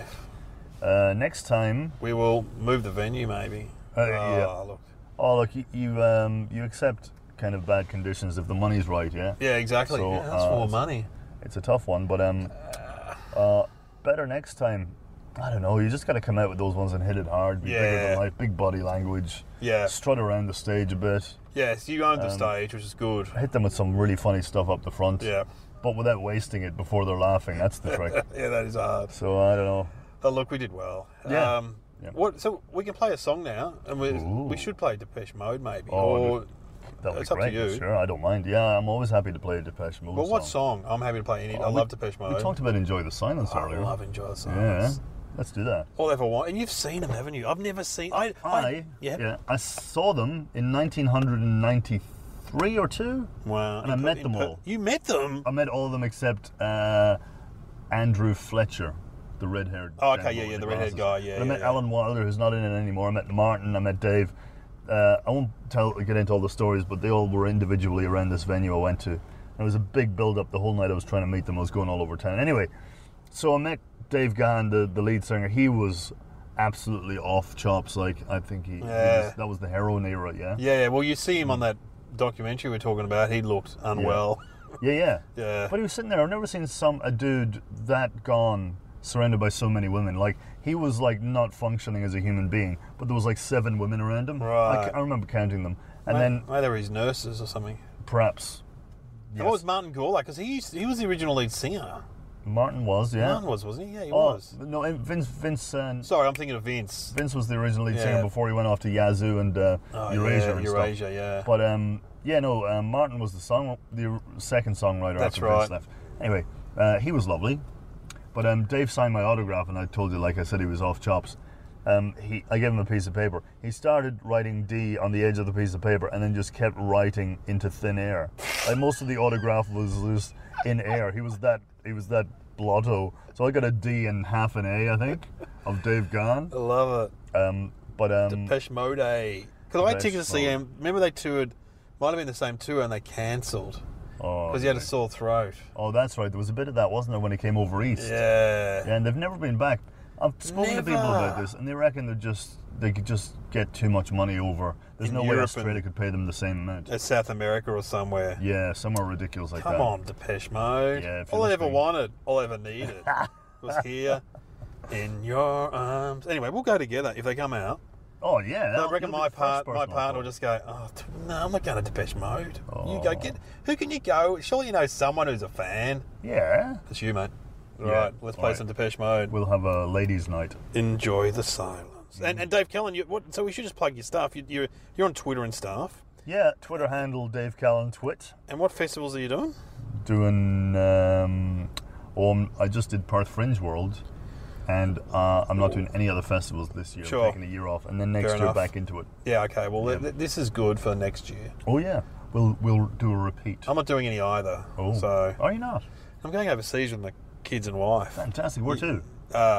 [SPEAKER 2] Uh, next time,
[SPEAKER 1] We will move the venue, maybe.
[SPEAKER 2] Uh,
[SPEAKER 1] oh,
[SPEAKER 2] yeah.
[SPEAKER 1] look.
[SPEAKER 2] oh look, you you, um, you accept kind of bad conditions if the money's right, yeah.
[SPEAKER 1] Yeah, exactly.
[SPEAKER 2] So,
[SPEAKER 1] yeah, that's
[SPEAKER 2] uh,
[SPEAKER 1] more money.
[SPEAKER 2] It's a tough one, but um, uh, better next time. I don't know. You just got to come out with those ones and hit it hard. Be bigger
[SPEAKER 1] Yeah.
[SPEAKER 2] than life, big body language.
[SPEAKER 1] Yeah.
[SPEAKER 2] Strut around the stage a bit.
[SPEAKER 1] Yes, you owned the
[SPEAKER 2] Um,
[SPEAKER 1] stage, which is good.
[SPEAKER 2] Hit them with some really funny stuff up the front.
[SPEAKER 1] Yeah.
[SPEAKER 2] But without wasting it before they're laughing. That's the trick.
[SPEAKER 1] Yeah, that is hard.
[SPEAKER 2] So I don't know.
[SPEAKER 1] Oh, look, we did well.
[SPEAKER 2] Yeah.
[SPEAKER 1] Um,
[SPEAKER 2] Yeah.
[SPEAKER 1] What? So we can play a song now, and we
[SPEAKER 2] Ooh.
[SPEAKER 1] we should play Depeche Mode, maybe.
[SPEAKER 2] Oh,
[SPEAKER 1] or
[SPEAKER 2] That'll
[SPEAKER 1] It's
[SPEAKER 2] be
[SPEAKER 1] up to
[SPEAKER 2] great.
[SPEAKER 1] you.
[SPEAKER 2] Sure, I don't mind. Yeah, I'm always happy to play a Depeche Mode
[SPEAKER 1] well, what
[SPEAKER 2] song.
[SPEAKER 1] song? I'm happy to play any.
[SPEAKER 2] Oh,
[SPEAKER 1] I
[SPEAKER 2] we-
[SPEAKER 1] love Depeche Mode.
[SPEAKER 2] We talked about Enjoy the Silence
[SPEAKER 1] I
[SPEAKER 2] earlier.
[SPEAKER 1] love Enjoy the
[SPEAKER 2] Yeah,
[SPEAKER 1] Silence.
[SPEAKER 2] let's do that.
[SPEAKER 1] All I ever want, and you've seen them, haven't you? I've never seen. I,
[SPEAKER 2] I,
[SPEAKER 1] yeah.
[SPEAKER 2] yeah, I saw them in nineteen ninety-three or two.
[SPEAKER 1] Wow.
[SPEAKER 2] And I
[SPEAKER 1] In per-
[SPEAKER 2] met
[SPEAKER 1] in
[SPEAKER 2] them
[SPEAKER 1] per-
[SPEAKER 2] all.
[SPEAKER 1] You met them?
[SPEAKER 2] I met all of them except uh, Andrew Fletcher, the red-haired.
[SPEAKER 1] Oh, okay,
[SPEAKER 2] devil
[SPEAKER 1] yeah,
[SPEAKER 2] with
[SPEAKER 1] yeah, the
[SPEAKER 2] glasses.
[SPEAKER 1] redhead guy, yeah,
[SPEAKER 2] But I
[SPEAKER 1] yeah,
[SPEAKER 2] met
[SPEAKER 1] yeah.
[SPEAKER 2] Alan Wilder, who's not in it anymore. I met Martin. I met Dave. Uh, I won't tell get into all the stories, but they all were individually around this venue I went to. It was a big build-up the whole night. I was trying to meet them. I was going all over town. Anyway, so I met Dave Gahan, the, the lead singer. He was absolutely off chops. Like I think he, he
[SPEAKER 1] Yeah.
[SPEAKER 2] was, that was the heroin era. Yeah.
[SPEAKER 1] Yeah, yeah. Well, you see him on that documentary we we're talking about. He looked unwell.
[SPEAKER 2] Yeah, yeah.
[SPEAKER 1] Yeah.
[SPEAKER 2] But he was sitting there. I've never seen some a dude that gone, surrounded by so many women. Like he was like not functioning as a human being, but there was like seven women around him.
[SPEAKER 1] Right.
[SPEAKER 2] I, ca- I remember counting them, and
[SPEAKER 1] Maybe,
[SPEAKER 2] then
[SPEAKER 1] maybe they were his nurses or something.
[SPEAKER 2] perhaps.
[SPEAKER 1] And
[SPEAKER 2] Yes.
[SPEAKER 1] what was Martin Gore like? Because he used, he was the original lead singer.
[SPEAKER 2] Martin was, yeah.
[SPEAKER 1] Martin was, wasn't he? Yeah, he
[SPEAKER 2] oh,
[SPEAKER 1] was.
[SPEAKER 2] no, eh, Vince. Vince. Uh,
[SPEAKER 1] Sorry, I'm thinking of Vince.
[SPEAKER 2] Vince was the original lead
[SPEAKER 1] Yeah.
[SPEAKER 2] singer before he went off to Yazoo and uh,
[SPEAKER 1] Oh,
[SPEAKER 2] Eurasia
[SPEAKER 1] yeah,
[SPEAKER 2] and
[SPEAKER 1] Eurasia,
[SPEAKER 2] stuff.
[SPEAKER 1] yeah.
[SPEAKER 2] But um, yeah, no, um, Martin was the song, the second songwriter
[SPEAKER 1] That's
[SPEAKER 2] after
[SPEAKER 1] right.
[SPEAKER 2] Vince left. Anyway, uh, he was lovely. But um, Dave signed my autograph, and I told you, like I said, he was off chops. Um, he, I gave him a piece of paper. He started writing D on the edge of the piece of paper, and then just kept writing into thin air. Like most of the autograph was just in air. He was that. He was that blotto. So I got a D and half an A, I think, of Dave Gahan.
[SPEAKER 1] I love it.
[SPEAKER 2] Um, but um,
[SPEAKER 1] Depeche Mode. Because I had
[SPEAKER 2] Depeche
[SPEAKER 1] tickets to see
[SPEAKER 2] Mode.
[SPEAKER 1] him. Remember they toured, might have been the same tour, and they cancelled.
[SPEAKER 2] oh,
[SPEAKER 1] Because he had a
[SPEAKER 2] okay.
[SPEAKER 1] sore throat.
[SPEAKER 2] Oh, that's right. There was a bit of that, wasn't there, when he came over east?
[SPEAKER 1] Yeah.
[SPEAKER 2] Yeah, and they've never been back. I've spoken to people
[SPEAKER 1] Never.
[SPEAKER 2] about this, and they reckon they just they could just get too much money over. There's
[SPEAKER 1] In
[SPEAKER 2] no way
[SPEAKER 1] Europe
[SPEAKER 2] Australia
[SPEAKER 1] and-
[SPEAKER 2] could pay them the same amount.
[SPEAKER 1] At South America or somewhere.
[SPEAKER 2] Yeah, somewhere ridiculous like
[SPEAKER 1] Come
[SPEAKER 2] that.
[SPEAKER 1] on, Depeche Mode.
[SPEAKER 2] Yeah, if you're
[SPEAKER 1] all I ever
[SPEAKER 2] listening.
[SPEAKER 1] wanted, all I ever needed was here in your arms. Anyway, we'll go together if they come out.
[SPEAKER 2] Oh yeah.
[SPEAKER 1] I
[SPEAKER 2] that'll-
[SPEAKER 1] reckon
[SPEAKER 2] you'll be
[SPEAKER 1] my
[SPEAKER 2] the first
[SPEAKER 1] part, my
[SPEAKER 2] person I'll
[SPEAKER 1] part will
[SPEAKER 2] call.
[SPEAKER 1] just go. Oh t- no, I'm not going to Depeche Mode. You
[SPEAKER 2] Oh.
[SPEAKER 1] go get. Who can you go? Surely you know someone who's a fan.
[SPEAKER 2] Yeah.
[SPEAKER 1] It's you, mate. All
[SPEAKER 2] Yeah.
[SPEAKER 1] right, let's play
[SPEAKER 2] Alright.
[SPEAKER 1] some Depeche Mode.
[SPEAKER 2] We'll have a ladies' night.
[SPEAKER 1] Enjoy the silence. And, and Dave Kellen, you, what, so we should just plug your stuff. You, you're you're on Twitter and stuff.
[SPEAKER 2] Yeah. Twitter handle Dave Callan Twit.
[SPEAKER 1] And what festivals are you doing?
[SPEAKER 2] Doing. Um, oh, I'm- I just did Perth Fringe World. And uh, I'm not doing any other festivals this year.
[SPEAKER 1] Sure.
[SPEAKER 2] I'm taking a year off, and then next
[SPEAKER 1] Fair
[SPEAKER 2] year
[SPEAKER 1] enough.
[SPEAKER 2] back into it.
[SPEAKER 1] Yeah, okay. Well,
[SPEAKER 2] Yeah.
[SPEAKER 1] th- this is good for next year.
[SPEAKER 2] Oh yeah, we'll we'll do a repeat.
[SPEAKER 1] I'm not doing any either.
[SPEAKER 2] Oh,
[SPEAKER 1] So
[SPEAKER 2] are you not?
[SPEAKER 1] I'm going overseas with my kids and wife.
[SPEAKER 2] Fantastic. Where to?
[SPEAKER 1] Uh,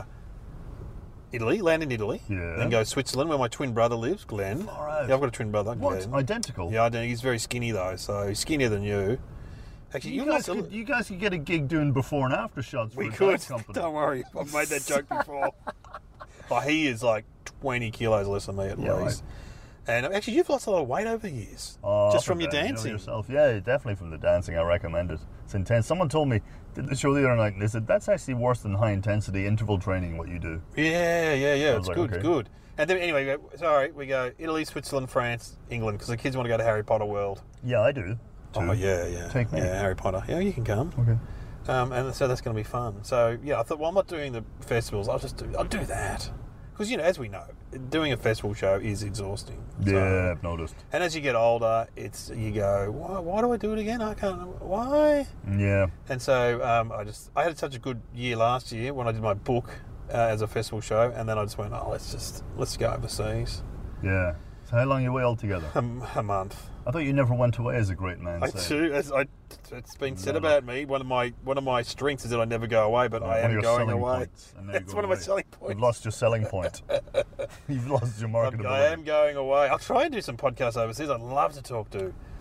[SPEAKER 1] Italy, land in Italy.
[SPEAKER 2] Yeah.
[SPEAKER 1] Then go Switzerland, where my twin brother lives, Glenn.
[SPEAKER 2] Far out.
[SPEAKER 1] Yeah, I've got a twin brother,
[SPEAKER 2] What?
[SPEAKER 1] Glenn.
[SPEAKER 2] Identical?
[SPEAKER 1] Yeah, I don't. He's very skinny though, so he's skinnier than you. Actually,
[SPEAKER 2] You
[SPEAKER 1] you
[SPEAKER 2] guys,
[SPEAKER 1] lost a-
[SPEAKER 2] could, you guys could get a gig doing before and after shots for
[SPEAKER 1] We
[SPEAKER 2] a
[SPEAKER 1] could.
[SPEAKER 2] dive company.
[SPEAKER 1] Don't worry. I've made that joke before. Oh, he is like twenty kilos less than me at
[SPEAKER 2] Yeah,
[SPEAKER 1] least. And actually, you've lost a lot of weight over the years.
[SPEAKER 2] Oh,
[SPEAKER 1] just
[SPEAKER 2] up
[SPEAKER 1] from
[SPEAKER 2] and
[SPEAKER 1] your
[SPEAKER 2] down, you know
[SPEAKER 1] dancing.
[SPEAKER 2] yourself. Yeah, definitely from the dancing. I recommend it. It's intense. Someone told me, did the show the other night, and they said, that's actually worse than high intensity interval training, what you do.
[SPEAKER 1] Yeah, yeah, yeah.
[SPEAKER 2] I
[SPEAKER 1] It's
[SPEAKER 2] was like,
[SPEAKER 1] good,
[SPEAKER 2] okay.
[SPEAKER 1] good. And then anyway, we go- sorry, we go Italy, Switzerland, France, England, because the kids want to go to Harry Potter World.
[SPEAKER 2] Yeah, I do. Too.
[SPEAKER 1] Oh yeah, yeah.
[SPEAKER 2] Take me.
[SPEAKER 1] Yeah, Harry Potter. Yeah, you can come.
[SPEAKER 2] Okay.
[SPEAKER 1] Um, and so that's going to be fun. So yeah, I thought, well, I'm not doing the festivals. I'll just do. I'll do that because you know, as we know, doing a festival show is exhausting. So-
[SPEAKER 2] Yeah, I've noticed.
[SPEAKER 1] and as you get older, it's you go, why, why do I do it again? I can't. Why?
[SPEAKER 2] Yeah.
[SPEAKER 1] And so um, I just I had such a good year last year when I did my book uh, as a festival show, and then I just went, oh, let's just let's go overseas.
[SPEAKER 2] Yeah. So how long are you away altogether?
[SPEAKER 1] A, a month.
[SPEAKER 2] I thought you never went away, as a great man
[SPEAKER 1] I
[SPEAKER 2] said.
[SPEAKER 1] too. As I, it's been said
[SPEAKER 2] No, no.
[SPEAKER 1] about me. One of my one of my strengths is that I never go away, but I
[SPEAKER 2] One of
[SPEAKER 1] am
[SPEAKER 2] your
[SPEAKER 1] going
[SPEAKER 2] selling
[SPEAKER 1] away.
[SPEAKER 2] points, and now you're
[SPEAKER 1] That's
[SPEAKER 2] going
[SPEAKER 1] one of my
[SPEAKER 2] away.
[SPEAKER 1] selling
[SPEAKER 2] You've
[SPEAKER 1] points.
[SPEAKER 2] lost your selling point. You've lost your
[SPEAKER 1] I'm,
[SPEAKER 2] marketability.
[SPEAKER 1] I am going away. I'll try and do some podcasts overseas. I'd love to talk to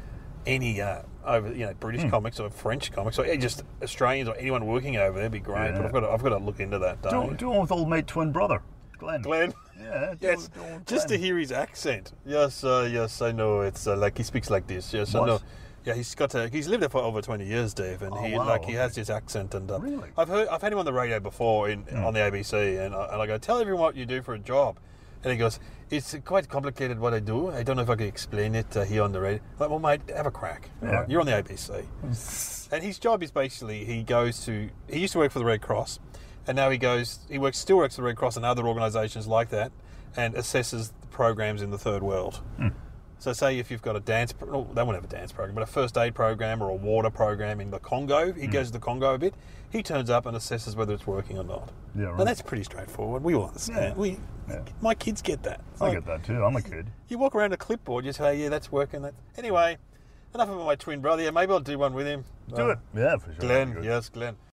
[SPEAKER 1] any uh, over you know British
[SPEAKER 2] Hmm.
[SPEAKER 1] comics or French comics or just Australians or anyone working over there, it'd be great.
[SPEAKER 2] Yeah.
[SPEAKER 1] But I've got to, I've got to look into that.
[SPEAKER 2] Do,
[SPEAKER 1] Dave.
[SPEAKER 2] do one with old mate twin brother, Glenn.
[SPEAKER 1] Glenn.
[SPEAKER 2] Yeah, do,
[SPEAKER 1] Yes,
[SPEAKER 2] do one with
[SPEAKER 1] just to
[SPEAKER 2] Glenn.
[SPEAKER 1] hear his accent. Yes, uh, yes, I know. It's uh, like he speaks like this. Yes, I
[SPEAKER 2] What?
[SPEAKER 1] know. Yeah, he's got. A, he's lived there for over twenty years, Dave, and
[SPEAKER 2] Oh,
[SPEAKER 1] he
[SPEAKER 2] wow,
[SPEAKER 1] like he
[SPEAKER 2] okay.
[SPEAKER 1] has this accent. And uh,
[SPEAKER 2] Really?
[SPEAKER 1] I've heard, I've had him on the radio before in
[SPEAKER 2] Hmm.
[SPEAKER 1] on the A B C, and I, and I go, tell everyone what you do for a job, and he goes, it's quite complicated what I do. I don't know if I can explain it uh, here on the radio. I'm like, well, mate, have a crack. All
[SPEAKER 2] Yeah.
[SPEAKER 1] right, you're on the A B C, and his job is basically he goes to. He used to work for the Red Cross, and now he goes. He works still works for the Red Cross and other organisations like that, and assesses the programs in the third world.
[SPEAKER 2] Hmm.
[SPEAKER 1] So say if you've got a dance, pro- oh, they won't have a dance program, but a first aid program or a water program in the Congo, he goes to the Congo a bit, he turns up and assesses whether it's working or not.
[SPEAKER 2] Yeah, right.
[SPEAKER 1] And that's pretty straightforward. We all understand.
[SPEAKER 2] Yeah.
[SPEAKER 1] We,
[SPEAKER 2] Yeah.
[SPEAKER 1] My kids get that. It's
[SPEAKER 2] I
[SPEAKER 1] like,
[SPEAKER 2] get that too. I'm a kid.
[SPEAKER 1] You walk around a clipboard, you say, yeah, that's working. That Anyway, enough about my twin brother. Yeah, maybe I'll do one with him.
[SPEAKER 2] Do
[SPEAKER 1] Uh,
[SPEAKER 2] it. Yeah, for sure. That'd be
[SPEAKER 1] Glenn,
[SPEAKER 2] good.
[SPEAKER 1] yes, Glenn.